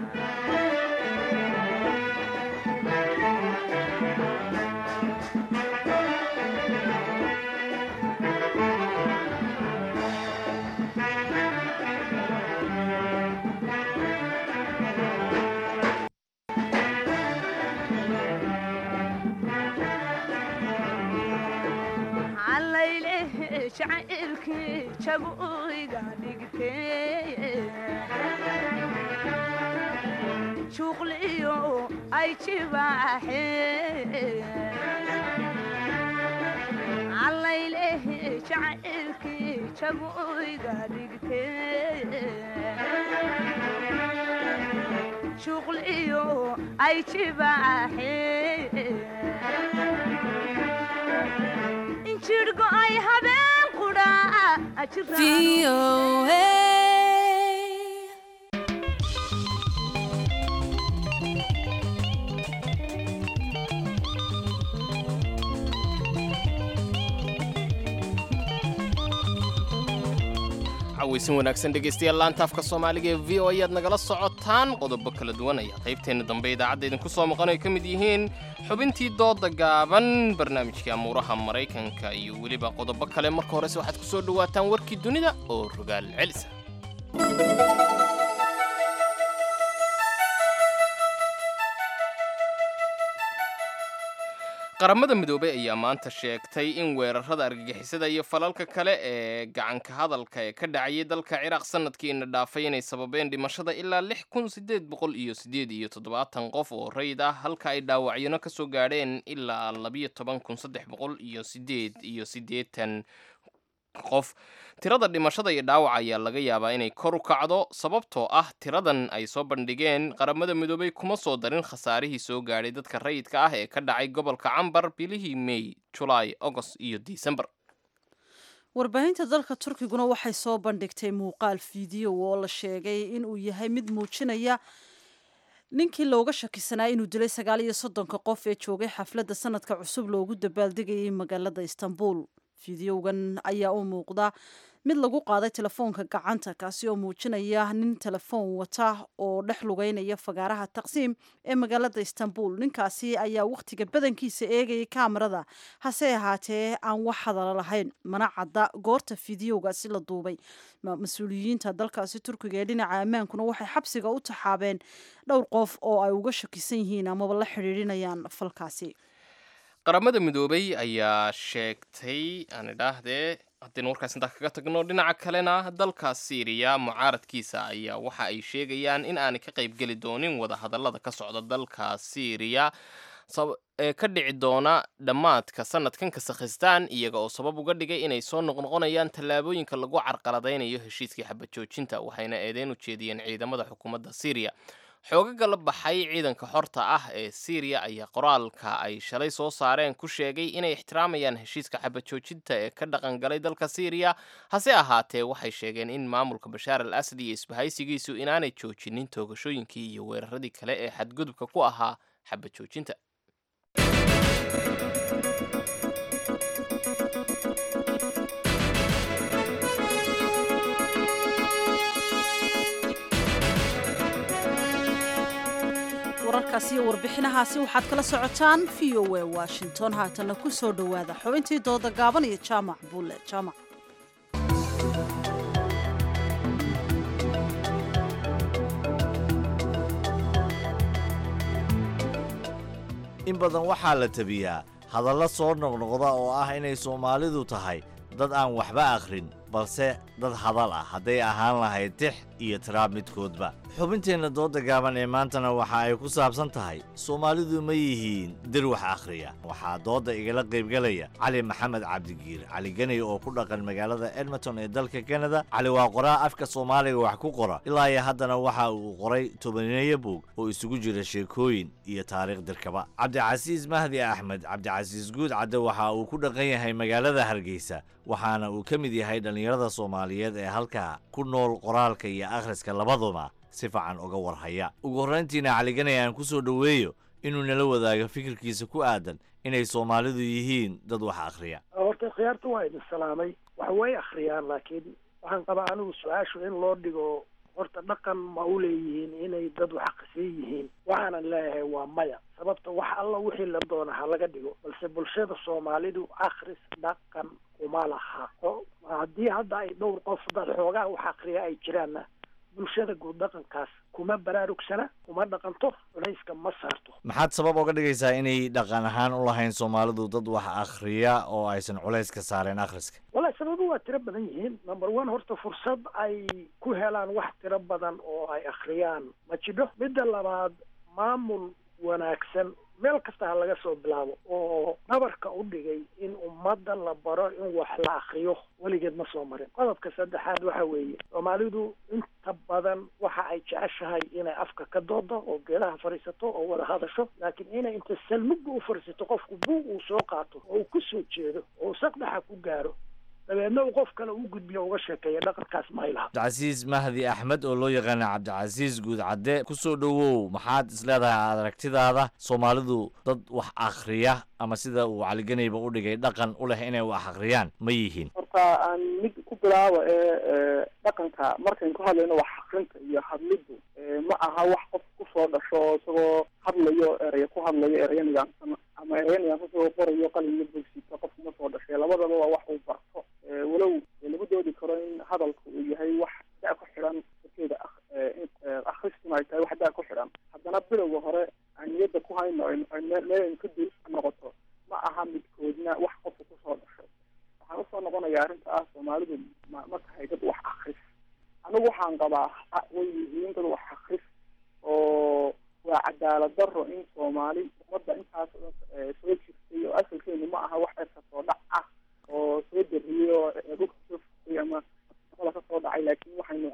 شعيركي شبوي قادقتي شغليو أي تباحي عليله شعيركي شبوي قادقتي شغليو أي تباحي إن شرقو أي هبين VOA cawaysan wanaagsan dhegaystayaal laanta afka Soomaaliga ee VOA ayaad nagala socotaan qodobo kala duwan ayaa qaybteena dambe idaacadda idinku soo maqan ay ka mid yihiin xubintii dooda gaaban barnaamijkii amuuraha Mareykanka iyo weliba qodobo kale marka horese waxaad ku soo dhawaataan warkii dunida oo rogaal celisa qaramada midoobay ayaa maanta sheegtay in weerarada argagixisada iyo falalka kale ee gacanka hadalka ee ka dhacayay dalka Ciraaq sanadkiina dhaafay inay sababeen dhimashada ilaa 6887 qof oo rayid ah halka ay dhaawacyano ka soo gaadheen ilaa 12388 qof tirada dhimashada iyo dhaawaca ayaa laga yaabaa inay kor u kacdo sababtoo ah tiradan ay soo bandhigeen qaramada midoobay kuma soo darin khasaarihii soo gaadhay dadka rayidka ah ee ka dhacay gobolka Cambar bilihii May, July, August iyo December. warbaahinta dalka Turkiguna waxay soo bandhigtay muuqaal fiidiyo oo la sheegay in uu yahay mid muujinaya ninkii looga shakisanaa inuu dilay 39 qof ee joogay xafladda sanadka cusub loogu dabaaldegayay magaalada Istanbul. fiidiyowgan ayaa u muuqda mid lagu qaaday telefoonka gacanta kaasi oo muujinaya nin telefoon wata oo dhex lugeynaya fagaaraha Taqsiim ee magaalada Istanbul. ninkaasi ayaa waqtiga badankiisa eegayay kaamirada hase ahaatee aan wax hadal lahayn mana cadda goorta fiidiyowgaasi la duubay. mas-uuliyiinta dalkaasi Turkiga ee dhinaca ammaankuna waxay xabsiga u taxaabeen dhowr qof oo ay uga shakisan yihiin amaba la xiriirinayaan falkaasi. qaramada midoobay ayaa sheegtay aan idhaahdee haddaynu warkaas intaa kaga tagno dhinaca kalena dalka Syria mucaaradkiisa ayaa waxa ay sheegayaan in aanay ka qaybgeli doonin wada hadallada ka socda dalka Syria ee ka dhici doona dhammaadka sanadkan Kazakhstan iyaga oo sabab uga dhigay inay soo noqnoqonayaan tallaabooyinka lagu carqaladaynayo heshiiskii xabad joojinta waxayna eedeyn u jeediyeen ciidamada xukuumadda Syria. xoogaga la baxay ciidanka xorta ah ee Syria ayaa qoraalka ay shalay soo saareen ku sheegay inay ixtiraamayaan heshiiska xabad joojinta ee ka dhaqan galay dalka Syria hase ahaatee waxay sheegeen in maamulka Bashar al-Assad iyo isbahaysigiisu inaanay joojinin toogashooyinkii iyo weeraradii kale ee xadgudubka ku ahaa xabad joojinta. wararkaasi iyo warbixinahaasi waxaad kala socotaan VOA Washington haatana ku soo dhawaada xubintii dooda gaaban iyo jaamac buule jaamac. in badan waxaa la tabiyaa hadallo soo noqnoqda oo ah inay Soomaalidu tahay dad aan waxba akhrin balse dad hadal ah hadday ahaan lahayd tix iyo tiraab midkoodba. xubinteenna dooda gaaban ee maantana waxa ay ku saabsan tahay Soomaalidu ma yihiin dir wax akhriya. waxaa dooda igala qaybgalaya Cali Maxamed Cabdigiir Cali Ganay oo ku dhaqan magaalada Edmonton ee dalka Canada. Cali waa qoraa afka Soomaaliga wax ku qora ilaa iyo haddana waxa uu qoray tobaneeyo buug oo isugu jira sheekooyin iyo taariikh dirkaba. Cabdicasiis Mahdi Axmed Cabdicasiis Guud Cadde waxa uu ku dhaqan yahay magaalada Hargeysa waxaana uu ka mid yahay dhalinyarada Soomaaliyeed ee halka ku nool qoraalka iyo akhriska labaduba si fiican uga warhaya. ugu horreyntiina Cali Ganay aan ku soo dhaweeyo inuu nala wadaago fikirkiisa ku aadan inay Soomaalidu yihiin dad wax akhriya. horta khiyaartu waa idin salaamay wax way akhriyaan laakiin waxaan qabaa anigu su-aashu in loo dhigo horta dhaqan ma u leeyihiin inay dad wax akhrisan yihiin waxaanan leeyahay waa maya sababta wax alla wixii la doona ha laga dhigo balse bulshada Soomaalidu akhris dhaqan kuma laha haddii hadda ay dhowr qof dad xoogaa wax akhriya ay jiraanna bulshada guud dhaqankaas kuma baraarugsana kuma dhaqanto culayska ma saarto. maxaad sabab uga dhigaysaa inay dhaqan ahaan u lahayn Soomaalidu dad wax akhriya oo aysan culays ka saareen akhriska? wallahi sababu waa tiro badan yihiin. number 1 horta fursad ay ku helaan wax tiro badan oo ay akhriyaan ma jiro. midda labaad maamul wanaagsan meel kasta ha laga soo bilaabo oo nabarka u dhigay in ummadda la baro in wax la akhriyo weligeed ma soo marin. qodobka saddexaad waxa weeye Soomaalidu inta badan waxa ay jeceshahay inay afka ka doodo oo geelaha fariisato oo wada hadasho laakiin inay inta salmugga u fariisato qofku buug uu soo qaato oo uu ku soo jeedo oo saqdaxa ku gaaro dabeedna uu qof kale u gudbiyo uga sheekeeya dhaqankaas ma ilaha. Cabdicasiis Mahdi Axmed oo loo yaqaan Cabdicasiis Guud Cadde ku soo dhawow maxaad isleedahay aragtidaada Soomaalidu dad wax akhriya ama sida uu Cali Ganayba u dhigay dhaqan u leh inay wax akhriyaan ma yihiin? horta aan mid ku ku bilaaba dhaqanka markaynu ku hadlayno wax akrinta iyo hadlidu ma aha wax qof kusoo dhasho oo isagoo hadlayo ereya ku hadlayo ereya nidaamsan ama ereya nidaamsan isagoo qorayo qalin iyo bogsita qofku ma soo dhashay labadaba waa wax uu barto walow lagu doodi karo in hadalku uu yahay wax daa ku xidhan darteeda akhristuna ay tahay wax daa ku xidhan haddana bilowga hore aan niyadda ku hayno meel ka dul noqoto ma aha midkoodna wax qofku kusoo dhashay waxaan usoo noqonayaa arrinta ah soomaalidu ma tahay dad wax akris anigu waxaan qabaa way yihiin dad wax akris oo waa cadaalad daro in soomaali ummadda intaas soo jirtay oo asalkeenu ma aha wax erka soo dhac ah oo soo dariyey oo dhulka soo furtay ama shaqada ka soo dhacay laakiin waxaynu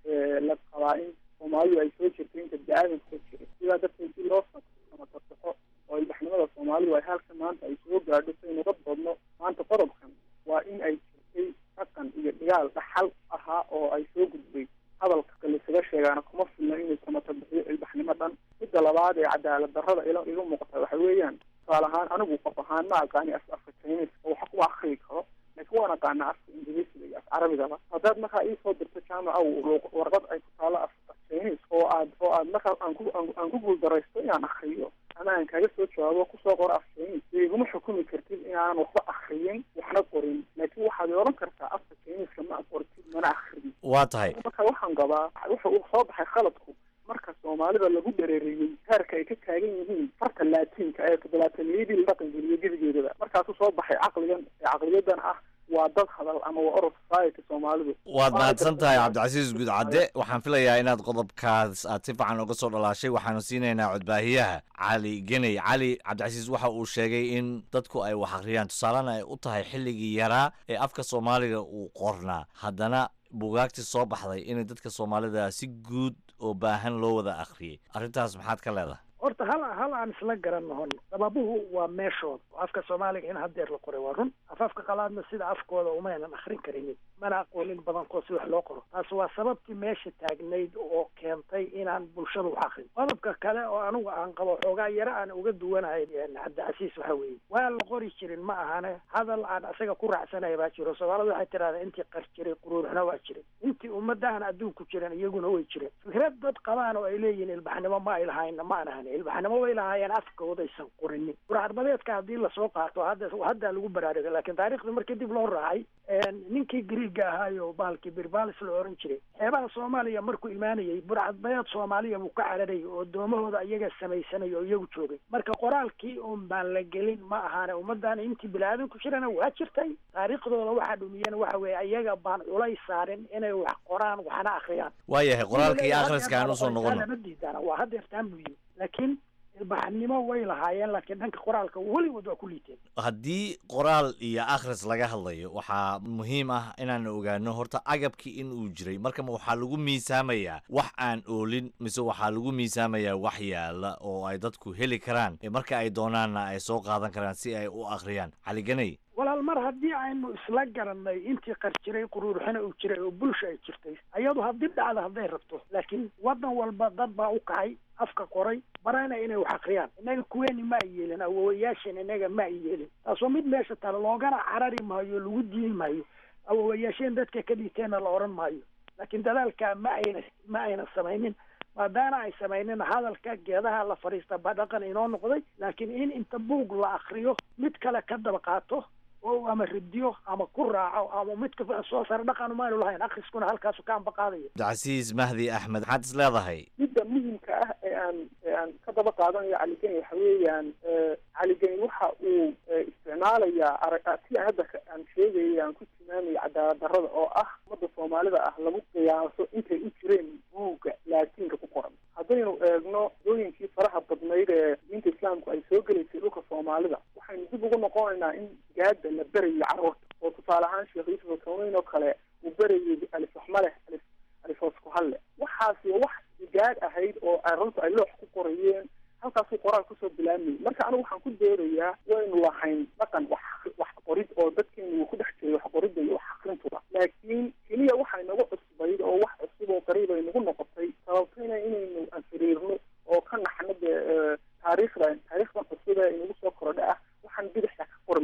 la qabaa in soomaalidu ay soo jirtay inta bini-aadan soo jiray sidaa darteed si loo samatasaxo oo ilbaxnimada soomaalidu ay halka maanta ay soo gaadho saynu ka doodno maanta qodobkan waa in ay jirtay dhaqan iyo dhigaal dhaxal ahaa oo ay soo gudbay hadalka laisaga sheegaana kuma filna inuu samata bixiyo ilbaxnimo dhan midda labaad ee cadaalad darrada iga muuqata waxa weeyaan tusaale ahaan anigu qof ahaan ma aqaani afka chinese oo waxa kuma akrii karo laakiin waan aqaana afka ingiriisiga iyo af carabigaba haddaad markaa iisoo dirto jaamaca warqad ay ku taalo afka chinese oo aad markaa aan ku guuldaraysto inaan akriyo ama aan kaaga soo jawaabo kusoo qoro af chinese iguma xukumi kartid inaanan waxba akriyin waxna qorin laakiin waxaad oran kartaa afka chineseka ma qortid mana akridin waa tahay marka waxaan qabaa wuxa uu soo baxay khaladku marka soomaalida lagu dhareeriyey heerka ay ka taagan yihiin farta laatiinka ee todobaataniyadii la dhaqan geliyo gebigeedaba markaasuu soo baxay caqliyadan ah waa dad hadal ama waa orod society soomaalidu waad mahadsan tahay cabdicasiis guudcadde waxaan filayaa inaad qodobkaas aad si fiican uga soo dhalaashay waxaanu siinaynaa codbaahiyaha cali geney cali cabdicasiis waxa uu sheegay in dadku ay wax akhriyaan tusaalena ay u tahay xilligii yaraa ee afka soomaaliga uu qornaa haddana buugaagtii soo baxday inay dadka soomaalida si guud oo baahan loo wada akhriyey arrintaas maxaad ka leedahay horta hal aan isla garan nahon sababuhu waa meeshooda afka soomaaliga in haddeer la qoray waa run afafka qalaadna sida afkooda umaynan akrin karinin mana aqoonin badankood si wax loo qoro taas waa sababtii meesha taagnayd oo keentay inaan bulshada wax akrin qodobka kale oo anigu aan qabo xoogaa yaro aan uga duwanahay cabdicasiis waxa weeye waa la qori jirin ma ahane hadal aan isaga ku raacsanaya baa jiro soomaalida waxay tirahdeen intii qar jiray quruuruxna waa jiray intii ummadahan adduunku jiran iyaguna way jireen fikrad dad qabaan oo ay leeyihiin ilbaxnimo ma ay lahayna ma aan ahayn ilbaxnimo way lahaayeen afkoodaysan qorinin burcadbadeedka haddii lasoo qaato hadda lagu baraaruga laakiin taariikhda markii dib loo raacay ninkii griiga ahaayo bahalkii birbalis la oran jiray xeebaha soomaaliya markuu imaanayay burcadbadeed soomaaliya buu ka cararayay oo doomahooda iyaga samaysanaya oo iyagu joogay marka qoraalkii un baan la gelin ma ahaane ummaddaana intii bini-aadan ku jirana waa jirtay taariikhdooda waxaa dhumiyana waxa weeye iyaga baan culay saarin inay wax qoraan waxna akhriyaan waayahay qoraalka iyo akhriska aan usoo noqono lama diidana waa haddeertaan buu yimi laakiin ilbaxnimo way lahaayeen laakiin dhanka qoraalka weligood waa ku liiteen haddii qoraal iyo akhris laga hadlayo waxaa muhiim ah inaan ogaano horta agabkii in uu jiray marka waxaa lagu miisaamayaa wax aan oolin mise waxaa lagu miisaamayaa wax yaala oo ay dadku heli karaan marka ay doonaanna ay soo qaadan karaan si ay u akhriyaan caliganay walaal mar haddii aynu isla garanay intii qar jiray quruuruxina uu jiray oo bulsha ay jirtay ayadu haddii dhacda hadday rabto laakiin waddan walba dad baa u kacay afka qoray barana inay wax akriyaan innaga kuweeni ma ay yeelin awowayaasheen innaga ma ay yeelin taasoo mid meesha tale loogana carari maayo lagu diini maayo awowayaasheen dadka ka dhiiteenna la odhan maayo laakiin dadaalka ma ayna samaynin maadaana ay samaynina hadalka geedaha la fadhiista ba dhaqan inoo noqday laakiin in inta buug la akriyo mid kale ka daba qaato oo ama radiyo ama ku raaco ama midka soo sare dhaqan maaynu lahayn akhriskuna halkaasu ka ambaqaadaya cabdicasiis mahdi axmed maxaad is leedahay midda muhimka ah ee aan ka daba qaadanayo caligeni waxa weeyaan caligeni waxa uu isticmaalayaa si aan hadda aan sheegaya aan ku tilmaamayo cadaalad darrada oo ah ummadda soomaalida ah lagu qiyaaso intay u jireen buugga laatiinka ku qoran haddaynu eegno dooyinkii faraha badnayd ee diinta islaamku ay soo gelaysay dhulka soomaalida waxaynu dib ugu noqonaynaa in gaada la berayo carruurta oo tusaale ahaan sheekh yuusuf alkawneyn oo kale uu berayay alif waxmaleh alif hoos ku halle waxaasi wax gaad ahayd oo carruurta ay loox ku qorayeen halkaasuu qoraal kusoo bilaabmayay marka anigu waxaan ku doodayaa waynu lahayn dhaqan wax qorid oo dadkeenu uu ku dhex jiray wax qoridda iyo wax akrintuba laakiin keliya waxay nagu cusbayd oo wax cusub oo qariib ay nagu noqotay sababtayna inaynu anfiriirno oo ka naxno taariikhdan cusub ee inagu soo korodha ah waxaan bidixda ka qormaya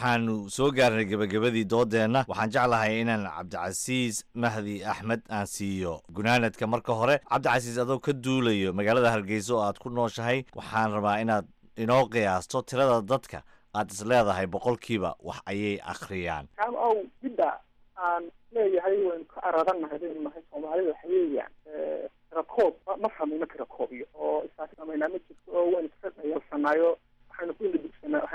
waxaanu soo gaarnay gebagabadii doodeenna waxaan jeclahay inaan cabdicasiis mahdi axmed aan siiyo gunaanadka marka hore. cabdicasiis adoo ka duulayo magaalada hargeysa oo aad ku nooshahay waxaan rabaa inaad inoo qiyaasto tirada dadka aad is leedahay boqolkiiba wax ayay akhriyaan. ow midda aan leeyahay waynu ka ararannahay baynu nahay soomaalida waxa weeyaan tirakoob ma samayno tirakoobiyo oo isaas samaynaa ma jirto oo waynu iska dhayalsanaayo waxaynu ku indhadugsanaa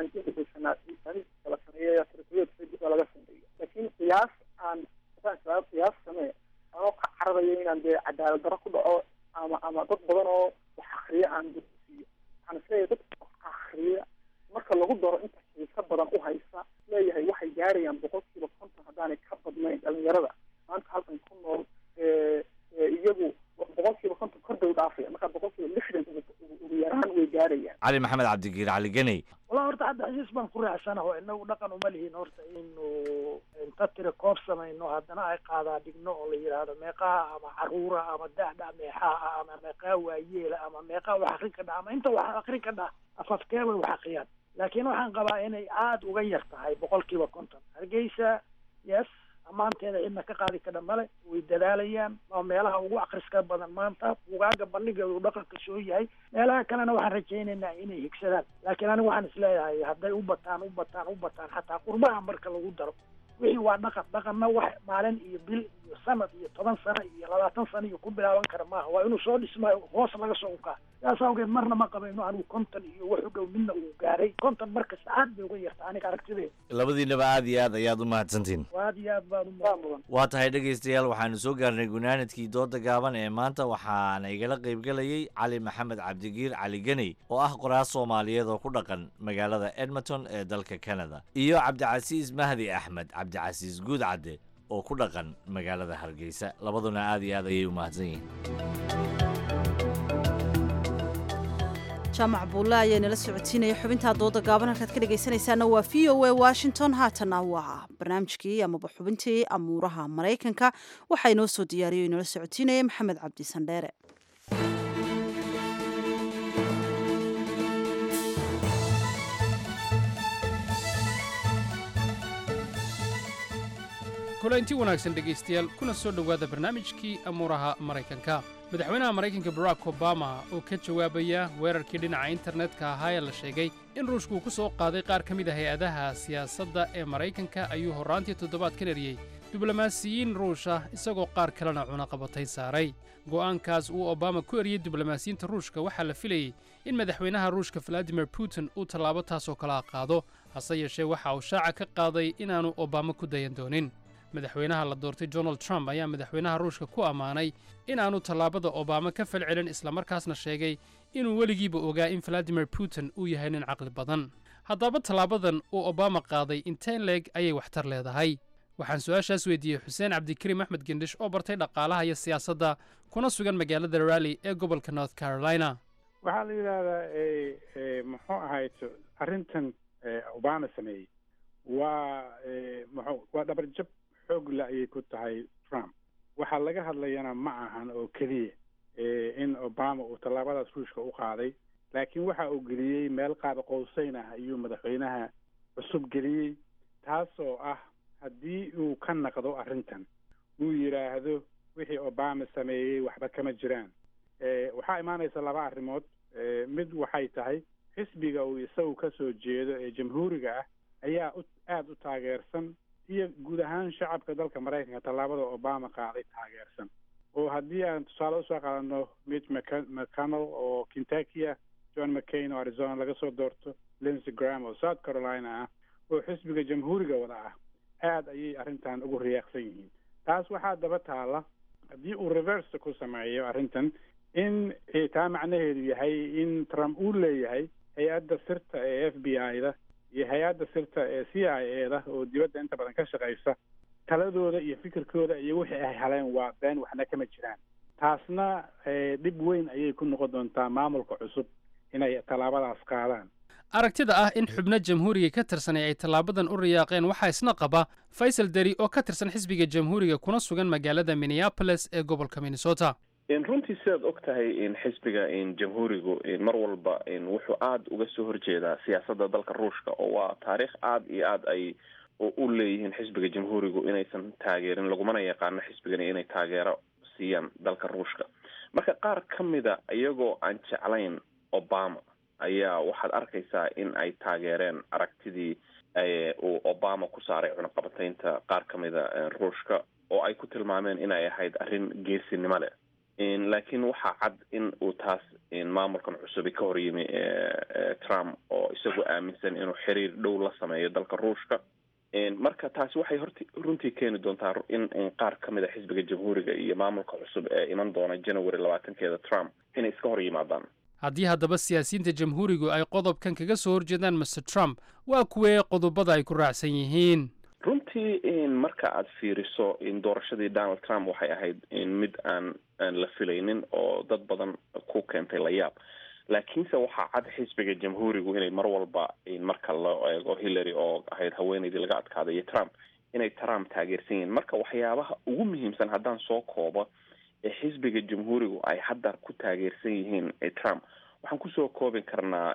kala sameeya tirakooyad dib laga sameeyo laakiin qiyaas aan sabab qiyaas samee anoo ka cararayo inaan dee cadaalad darro ku dhaco ama dad badan oo wax akriya aan siiyo waxaan isleeyahay dadka wax akriya marka lagu daro inta xiisa badan u haysa leeyahay waxay gaarayaan 50% haddaanay ka badnayn dhalinyarada maanta halkan ku nool iyagu 50% kor bay u dhaafaya marka 60% ugu yaraan way gaarayaan. cali maxamed cabdigiir cali ganey. walaa horta cabdicasiis baan ku raacsanaho inagu dhaqan uma lihiin horta inuu inta tira koob samayno haddana ay qaadaa dhigno oo la yidhaahdo meeqaha ama caruura ama da'da meexaha ama meeqaa waayeela ama meeqaa wax akrin ka dha ama inta wax akrin ka dha afafkee way wax akriyaan laakiin waxaan qabaa inay aada uga yar tahay 50%. hargeysa yes ammaanteeda cidna ka qaadi kadha male way dadaalayaan oo meelaha ugu akhriska badan maanta bugaaga bandhigeedu dhaqanka soo yahay meelaha kalena waxaan rajaynaynaa inay higsadaan laakiin anigu waxaan isleeyahay hadday u bataan xataa qurbaha marka lagu daro wixii waa dhaqanna wax maalin iyo bil iyo sanad iyo 10 sano iyo 20 sano iyo ku bilaaban kara maaha waa inuu soo dhismaayo hoos laga soo ukaa saas awgeed marna ma qabayno anigu 50 iyo wax u dhow midna uu gaaray 50 markasta aad bay uga yarta aniga aragtideeda. labadiinaba aad iyo aad ayaad u mahadsantihiin. aad iyo aad baan u mahadsan. waa tahay dhegaystayaal waxaanu soo gaarnay gunaanadkii dooda gaaban ee maanta waxaana igala qaybgalayay cali maxamed cabdigiir cali ganey oo ah qoraas soomaaliyeed oo ku dhaqan magaalada Edmonton ee dalka Canada iyo cabdicasiis mahdi axmed cabdicasiis guudcadde oo ku dhaqan magaalada hargeysa. labaduna aad iyo aad ayay u mahadsan yihiin. jaamac buulle ayaa nala socotiinaya xubintaa dooda gaaban halkaad ka dhegaysanaysaana waa VOA Washington. haatana waa barnaamijkii amaba xubintii amuuraha maraykanka waxaa inoo soo diyaariyo inala socotiinaya maxamed cabdi sandheere. kulanti wanaagsan dhegaystayaal kuna soo dhowaada barnaamijkii amuuraha maraykanka. madaxweynaha maraykanka barack obama oo ka jawaabaya weerarkii dhinaca internetka ahaa ee la sheegay in ruushku uu ku soo qaaday qaar ka mid ah hay-adaha siyaasadda ee maraykanka ayuu horraantii toddobaadkan eriyey diblomaasiyiin ruush ah isagoo qaar kalena cunaqabatay saaray. go'aankaas uu obama ku eriyey diblomaasiyiinta ruushka waxaa la filayey in madaxweynaha ruushka valadimir putin uu tallaabo taasoo kala qaado hase yeeshee waxa uu shaaca ka qaaday inaannu obama ku dayan doonin. madaxweynaha la doortay donald trump ayaa madaxweynaha ruushka ku ammaanay inaannu tallaabada obama ka falcelin islamarkaasna sheegay inuu weligiiba ogaa in valadimir putin uu yahay nin caqli badan. haddaba tallaabadan uu obama qaaday inteen leeg ayay waxtar leedahay? waxaan su-aashaas weydiiyey xuseen cabdikariim axmed gendhish oo bartay dhaqaalaha iyo siyaasadda kuna sugan magaalada raleigh ee gobolka north carolina. waxaa la yidhaahdaa muxuu ahayd arrintan obama sameeyey waa dhabarjab xoogle ayay ku tahay Trump. waxaa laga hadlayana ma ahan oo keliya in Obama uu tallaabadaas ruushka u qaaday, laakiin waxa uu geliyey meel qaab qowsayn ah ayuu madaxweynaha cusub geliyey, taasoo ah haddii uu ka naqdo arrintan uu yidhaahdo wixii Obama sameeyey waxba kama jiraan. waxaa imaanaysa laba arrimood. mid waxay tahay xisbiga uu isagu ka soo jeedo ee jamhuuriga ah ayaa aada u taageersan, iyo guud ahaan shacabka dalka Maraykanka tallaabada Obama qaaday taageersan. oo haddii aan tusaale usoo qaadano Mitch McConnell oo Kentucky ah, John McCain oo Arizona laga soo doorto, Lindsey Graham oo South Carolina ah oo xisbiga jamhuuriga wada ah, aada ayay arrintan ugu riyaaqsan yihiin. taas waxaa daba taala haddii uu reverse ku sameeyo arrintan in taa macnaheedu yahay in Trump uu leeyahay hay-adda sirta ee FBI-da iyo hay-adda sirta ee CIA-da oo dibadda inta badan ka shaqaysa, taladooda iyo fikirkooda iyo wixii ay heleen waa been, waxna kama jiraan. taasna dhib weyn ayay ku noqon doontaa maamulka cusub inay tallaabadaas qaadaan. aragtida ah in xubno jamhuuriga ka tirsanay ay tallaabadan u riyaaqeen waxaa isna qaba Faisal Dari oo ka tirsan xisbiga jamhuuriga kuna sugan magaalada Minneapolis ee gobolka Minnesota. runtii sidaad og tahay xisbiga jamhuurigu mar walba wuxuu aada uga soo horjeedaa siyaasadda dalka ruushka oo waa taariikh aada iyo aada ay u leeyihiin xisbiga jamhuurigu inaysan taageerin lagumana yaqaano xisbigani inay taageero siiyaan dalka ruushka marka qaar ka mida iyagoo aan jeclayn obama ayaa waxaad arkaysaa in ay taageereen aragtidii uu obama ku saaray cunaqabataynta qaar ka mida ruushka oo ay ku tilmaameen inay ahayd arrin geesinimo leh laakiin waxaa cad in uu taas maamulkan cusubi ka hor yimi Trump oo isagu aaminsan inuu xiriir dhow la sameeyo dalka ruushka marka taasi waxay runtii keeni doontaa in qaar ka mid a xisbiga jamhuuriga iyo maamulka cusub ee iman doona January 20-keeda Trump inay iska hor yimaadaan haddii haddaba siyaasiyiinta jamhuurigu ay qodobkan kaga soo horjeedaan Mr. Trump waa kuwee qodobada ay ku raacsan yihiin runtii marka aad fiiriso doorashadii Donald Trump waxay ahayd mid aan la filaynin oo dad badan ku keentay la yaab laakiinse waxaa cad xisbiga jamhuurigu inay mar walba marka loo eego Hillary oo ahayd haweeneydii laga adkaaday iyo Trump inay Trump taageersan yihiin marka waxyaabaha ugu muhiimsan haddaan soo koobo ee xisbiga jamhuurigu ay hadda ku taageersan yihiin Trump waxaan kusoo koobi karnaa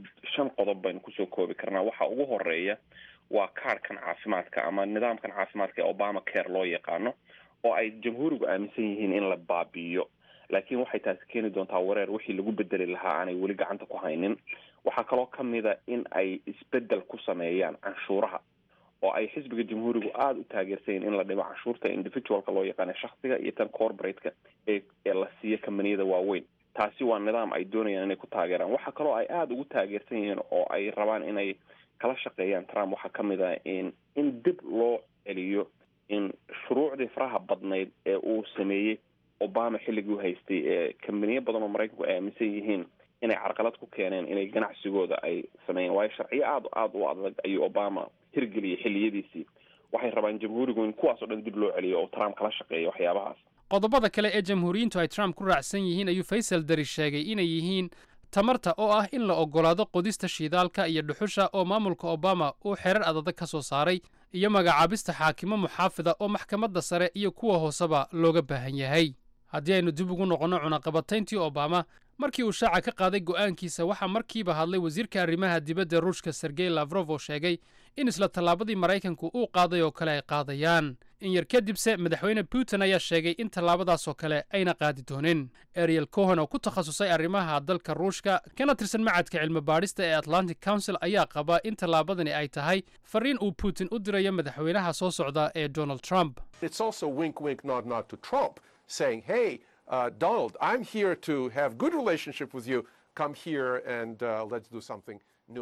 5 qodob baan kusoo koobi karnaa waxa ugu horeeya waa kaarkan caafimaadka ama nidaamkan caafimaadka ee Obama Care loo yaqaano oo ay jamhuurigu aaminsan yihiin in la baabi'iyo laakiin waxay taasi keeni doontaa wareer wixii lagu bedeli lahaa aanay weli gacanta ku haynin waxaa kaloo ka mida in ay isbedel ku sameeyaan canshuuraha oo ay xisbiga jamhuurigu aada u taageersan yihiin in la dhimo canshuurta individualka loo yaqaano shakhsiga iyo tan corporate-ka ee la siiyo kambaniyada waaweyn taasi waa nidaam ay doonayaan inay ku taageeraan waxaa kaloo ay aada ugu taageersan yihiin oo ay rabaan inay kala shaqeeyaan Trump waxaa ka mid ah in dib loo celiyo in shuruucdii faraha badnayd ee uu sameeyey Obama xilligii uu haystay ee kambaniyo badan oo Mareykanku ay aaminsan yihiin inay carqalad ku keeneen inay ganacsigooda ay sameeyeen waayo sharciyo aada u adag ayuu Obama hirgeliyey xilliyadiisii waxay rabaan jamhuurigu in kuwaas oo dhan dib loo celiyo oo Trump kala shaqeeyo waxyaabahaas qodobada kale ee jamhuuriyiintu ay Trump ku raacsan yihiin ayuu Faisal Dari sheegay inay yihiin tamarta oo ah in la ogolaado qodista shidaalka iyo dhuxusha oo maamulka Obama uu xerar adag ka soo saaray iyo magacaabista xaakimo muxaafida oo maxkamadda sare iyo kuwa hooseba looga baahan yahay haddii aynu dib ugu noqono cunaqabatayntii Obama markii uu shaaca ka qaaday go'aankiisa waxaa markiiba hadlay wasiirka arrimaha dibadda Ruushka Sergey Lavrov oo sheegay in isla tallaabadii Mareykanku uu qaaday oo kale ay qaadayaan in yar kadibse madaxweyne Putin ayaa sheegay in tallaabadaas oo kale ayna qaadi doonin Ariel Cohen oo ku takhasusay arrimaha dalka Ruushka kana tirsan macadka cilmi baadhista ee Atlantic Council ayaa qaba in tallaabadani ay tahay fariin uu Putin u dirayo madaxweynaha soo socda ee Donald Trump It's also wink wink nod nod to Trump saying hey Donald I'm here to have good relationship with you come here and let's do something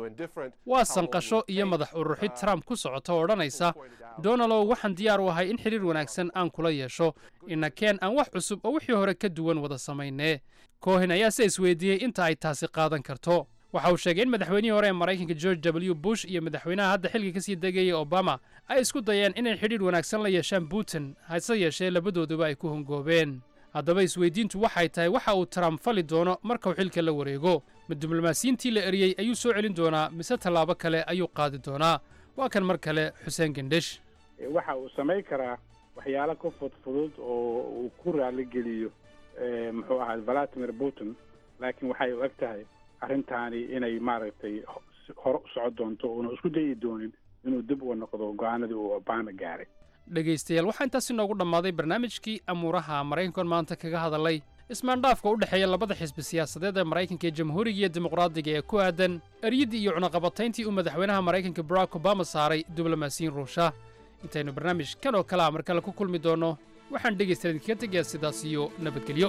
waa sanqasho iyo madax uruxid Trump ku socota oo odhanaysa Donald waxaan diyaar u ahay in xiriir wanaagsan aan kula yeesho inakeen aan wax cusub oo wixii hore ka duwan wada samaynee Cohen ayaa se isweydiiyey inta ay taasi qaadan karto waxa uu sheegay in madaxweynihii hore ee Mareykanka George W Bush iyo madaxweynaha hadda xilka ka sii degayay Obama ay isku dayeen inay xiriir wanaagsan la yeeshaan Putin hase yeeshee labadooduba ay ku hongoobeen haddaba isweydiintu waxay tahay waxa uu Trump fali doono marka uu xilka la wareego mid diblomaasiyiintii la eriyey ayuu soo celin doonaa mise tallaabo kale ayuu qaadi doonaa waa kan mar kale Xuseen Gendhish waxa uu samayn karaa waxyaalo ka fudfudud oo uu ku raali geliyo muxuu ahaa Vladimir Putin laakiin waxay u egtahay arrintaani inay maaragtay hor u socon doonto oo isku dayi doonin inuu dib u noqdo go'aanadii uu Obama gaaray dhegaystayaal waxaa intaasi noogu dhammaaday barnaamijkii amuuraha Mareykanka maanta kaga hadalay ismaandhaafka u dhexeeya labada xisbi siyaasadeed ee Mareykanka ee Jamhuuriga iyo Dimuqraadiga ee ku aadan eryadii iyo cunaqabatayntii uu madaxweynaha Mareykanka Barack Obama saaray diblomaasiyiin Ruusha intaynu barnaamijkan oo kale mar kale ku kulmi doono waxaan dhegaystayaal idinkaga tegayaa sidaas iyo nabadgelyo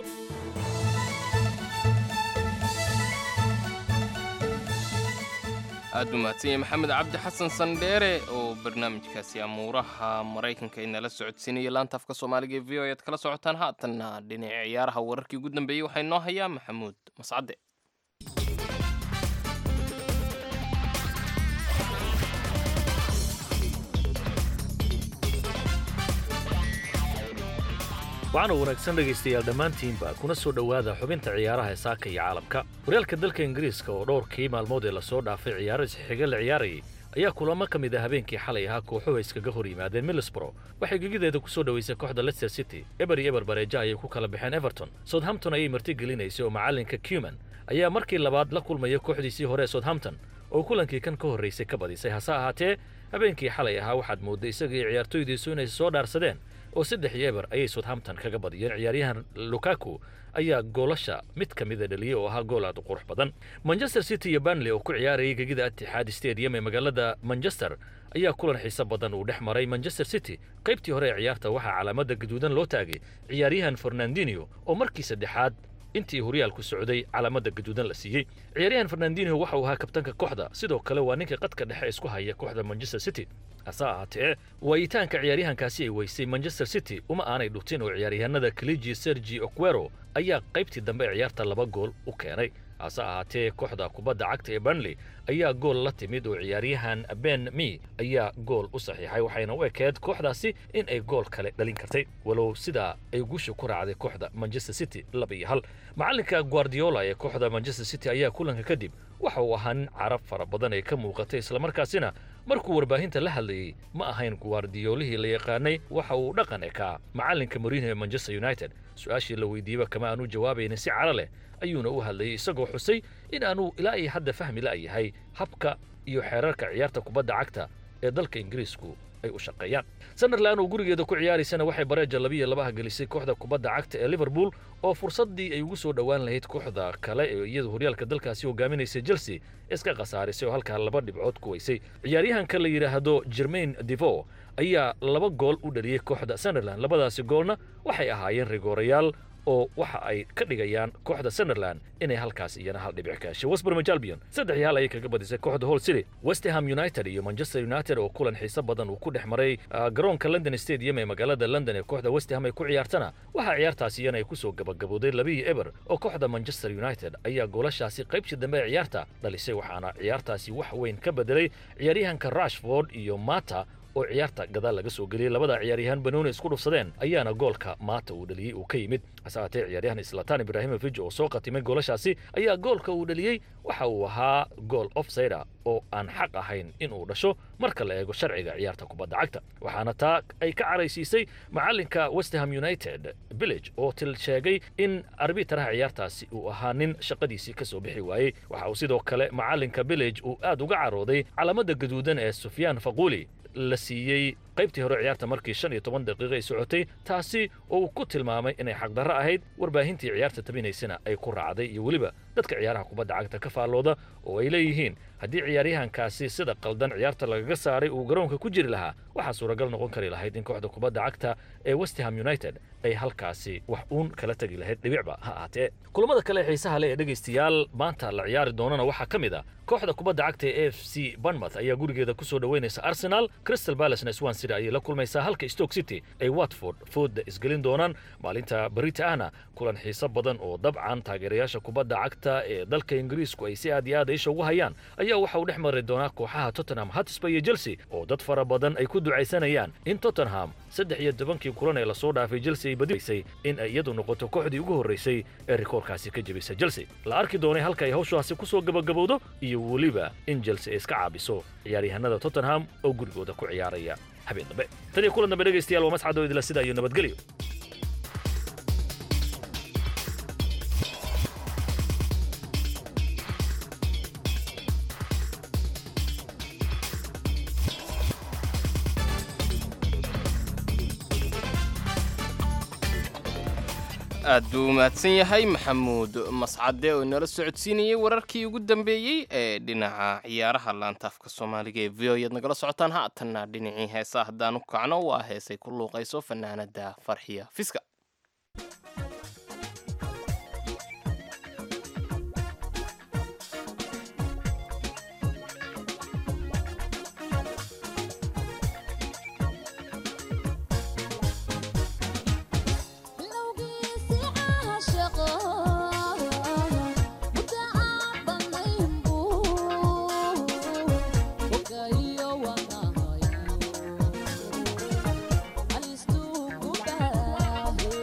aad u mahadsanyahay maxamed cabdi xasan sandheere oo barnaamijkaasi amuuraha Mareykanka inala socodsiinaya laanta afka Soomaaliga ee VOA aad kala socotaan haatanna dhinaca ciyaaraha wararkii ugu dambeeyay waxay noo hayaa Maxamuud Mascade waxaana wanaagsan dhegaystayaal dhammaantiinba kuna soo dhowaada xubinta ciyaaraha ee saaka iyo caalamka horyaalka dalka ingiriiska oo dhowrkii maalmood ee lasoo dhaafay ciyaaro isxiga la ciyaarayay ayaa kulamo ka mid ah habeenkii xalay ahaa kooxuhu iskaga hor yimaadeen Middlesbrough waxay gegideeda ku soo dhaweysay kooxda Leicester City eber bareeja ayay ku kala baxeen Everton Southampton ayay martigelinaysay oo macalinka Koeman ayaa markii labaad la kulmaya kooxdiisii hore Southampton oo kulankii kan ka horeysay ka badisay hase ahaatee habeenkii xalay ahaa waxaad mooday isagii ciyaartoydiisu inay soo dhaarsadeen oo 3-0 ayay Southampton kaga badiyeen ciyaaryahan Lukaku ayaa goolasha mid ka mid ah dhaliyay oo ahaa gool aad u qurux badan Manchester City iyo Burnley oo ku ciyaarayay gegida Etihad Stadium ee magaalada Manchester ayaa kulan xiiso badan uu dhex maray Manchester City qaybtii hore ee ciyaarta waxaa calaamada gaduudan loo taagay ciyaaryahan Fernandinho oo markii saddexaad intii horyaalku socday calaamada gaduudan la siiyay ciyaaryahan Fernandinho waxa uu ahaa kabtanka kooxda sidoo kale waa ninka qadka dhexe isku haya kooxda Manchester City asaatee waayitaanka ciyaaryahankaasi ay weysay Manchester City uma aanay dhutin oo ciyaaryahanada Kaliji Sergio Aguero ayaa qaybtii dambe ee ciyaarta 2 gool u keenay asaatee kooxda kubadda cagta ee Burnley ayaa gool la timid oo ciyaaryahan Ben Mee ayaa gool u saxiixay waxayna u ekeed kooxdaasi in ay gool kale dhalin kartay walow sida ay guusha ku raacday kooxda Manchester City 2-1 macalinka Guardiola ee kooxda Manchester City ayaa kulanka kadib waxa uu ahaa nin carab fara badan ay ka muuqatay isla markaasina markuu warbaahinta la hadlayay ma ahayn Guardiolihii la yaqaanay waxa uu dhaqan ka macalinka Mourinho ee Manchester United su'aashii la weydiiyay kama aanu jawaabaynin si cara leh ayuuna u hadlayay isagoo xusay in aanu ilaa ay hadda fahmi la yahay habka iyo xeerarka ciyaarta kubadda cagta ee dalka Ingiriisku ay u shaqeeyaan Sunderland oo gurigeeda ku ciyaaraysana waxay bareeja 2-2 gelisay kooxda kubadda cagta ee Liverpool oo fursadii ay ugu soo dhawaan lahayd kooxda kale ee iyadu horyaalka dalkaasi hogaaminaysa Chelsea iska qasaarisay oo halka 2 dhibcood ku weysay ciyaaryahanka la yiraahdo Jermaine Defoe ayaa 2 gool u dhaliyay kooxda Sunderland labadaasi goolna waxay ahaayeen rigoorayaal oo waxa ay ka dhigayaan kooxda Sunderland inay halkaas iyana hal dhibic ka heshay West Bromwich Albion 3-1 ay kaga badisay kooxda Hull City West Ham United iyo Manchester United oo kulan xiiso badan uu ku dhex maray garoonka London Stadium ee magaalada London ee kooxda West Ham ay ku ciyaartana waxa ciyaartaasi iyana ay ku soo gabagabowday 2-0 oo kooxda Manchester United ayaa goolashaasi qaybtii dambe ee ciyaarta dhalisay waxaana ciyaartaasi wax weyn ka bedelay ciyaaryahanka Rashford iyo Mata oo ciyaarta gadaal laga soo galiyay labada ciyaaryahan Benoni isku dhufsadeen ayaana goolka Mata uu dhaliyay uu ka yimid asaatee ciyaaryahan Zlatan Ibrahimovic oo soo qatimay goolashaasi ayaa goolka uu dhaliyay waxa uu ahaa gool offside oo aan xaq ahayn in uu dhasho marka la eego sharciga ciyaarta kubadda cagta waxaana taa ay ka caraysiisay macalinka West Ham United Village oo til sheegay in arbitraha ciyaartaasi uu ahaa nin shaqadiisii ka soo bixi waayay waxa uu sidoo kale macalinka Village uu aad uga carooday calaamada gaduudan ee Sufyan Faquli la siiyay qaybtii hore ciyaarta markii 15 daqiiqo ay socotay taasi oo uu ku tilmaamay inay xaq darro ahayd warbaahintii ciyaarta tabinaysana ay ku raacday iyo waliba dadka ciyaaraha kubadda cagta ka faalooda oo ay leeyihiin haddii ciyaaryahankaasi sida qaldan ciyaarta lagaga saaray uu garoonka ku jiri lahaa waxa suuragal noqon kari lahayd in kooxda kubadda cagta ee West Ham United ay halkaasi wax uun kala tagi lahayd dhibicba ha ahaatee kulamada kale xiisaha leh ee dhageystayaal maanta la ciyaari doonana waxaa ka mid ah kooxda kubadda cagta ee FC Bournemouth ayaa gurigeeda ku soo dhaweynaysa Arsenal Crystal Palace Swansea City ayay la kulmaysaa halka Stoke City ay Watford fooda isgelin doonaan maalinta Britana kulan xiiso badan oo dabcan taageerayaasha kubadda cagta ee dalka Ingiriisku ay si aad iyo aad isha ugu hayaan ayaa waxa uu dhex mari doonaa kooxaha Tottenham Hotspur iyo Chelsea oo dad fara badan ay ku ducaysanayaan in Tottenham 13 kulan ee la soo dhaafay Chelsea ay badisay in ay iyadu noqoto kooxdii ugu horeysay ee rikoorkaasi ka jabisay Chelsea la arki doonay halka ay hawshaasi ku soo gabagabowdo iyo waliba in Chelsea iska caabiso ciyaaryahanada Tottenham oo gurigooda ku ciyaaraya habeen dambe tani kulan dambe dhageystayaal waa mascado idila sida iyo nabadgelyo aad buu mahadsan yahay maxamuud mascade oo inala socodsiinayay wararkii ugu dambeeyey ee dhinaca ciyaaraha laantaafka soomaaliga ee v o yaad nagala socotaan haatanna dhinacii heesaa haddaan u kacno waa heesay ku luuqayso fanaanada farxiya fiska Alistu kubah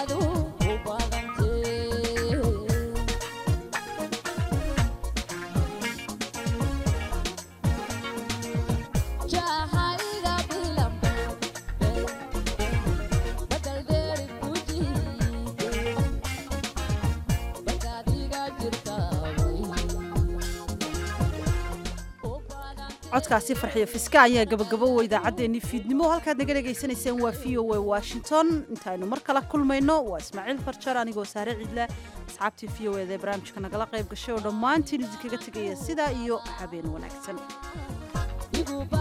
codkaasi farxiyo fiska ayaa gabagabo idaacaddeennii fiidnimo halkaad naga dhegaysanayseen waa v o a washington intaaynu mar kala kulmayno waa ismaaciil farjar anigoo saare ciidle asxaabtii v o eda ee barnaamijka nagala qayb gashay oo dhammaantiin idinkaga tegaya sidaa iyo habeen wanaagsan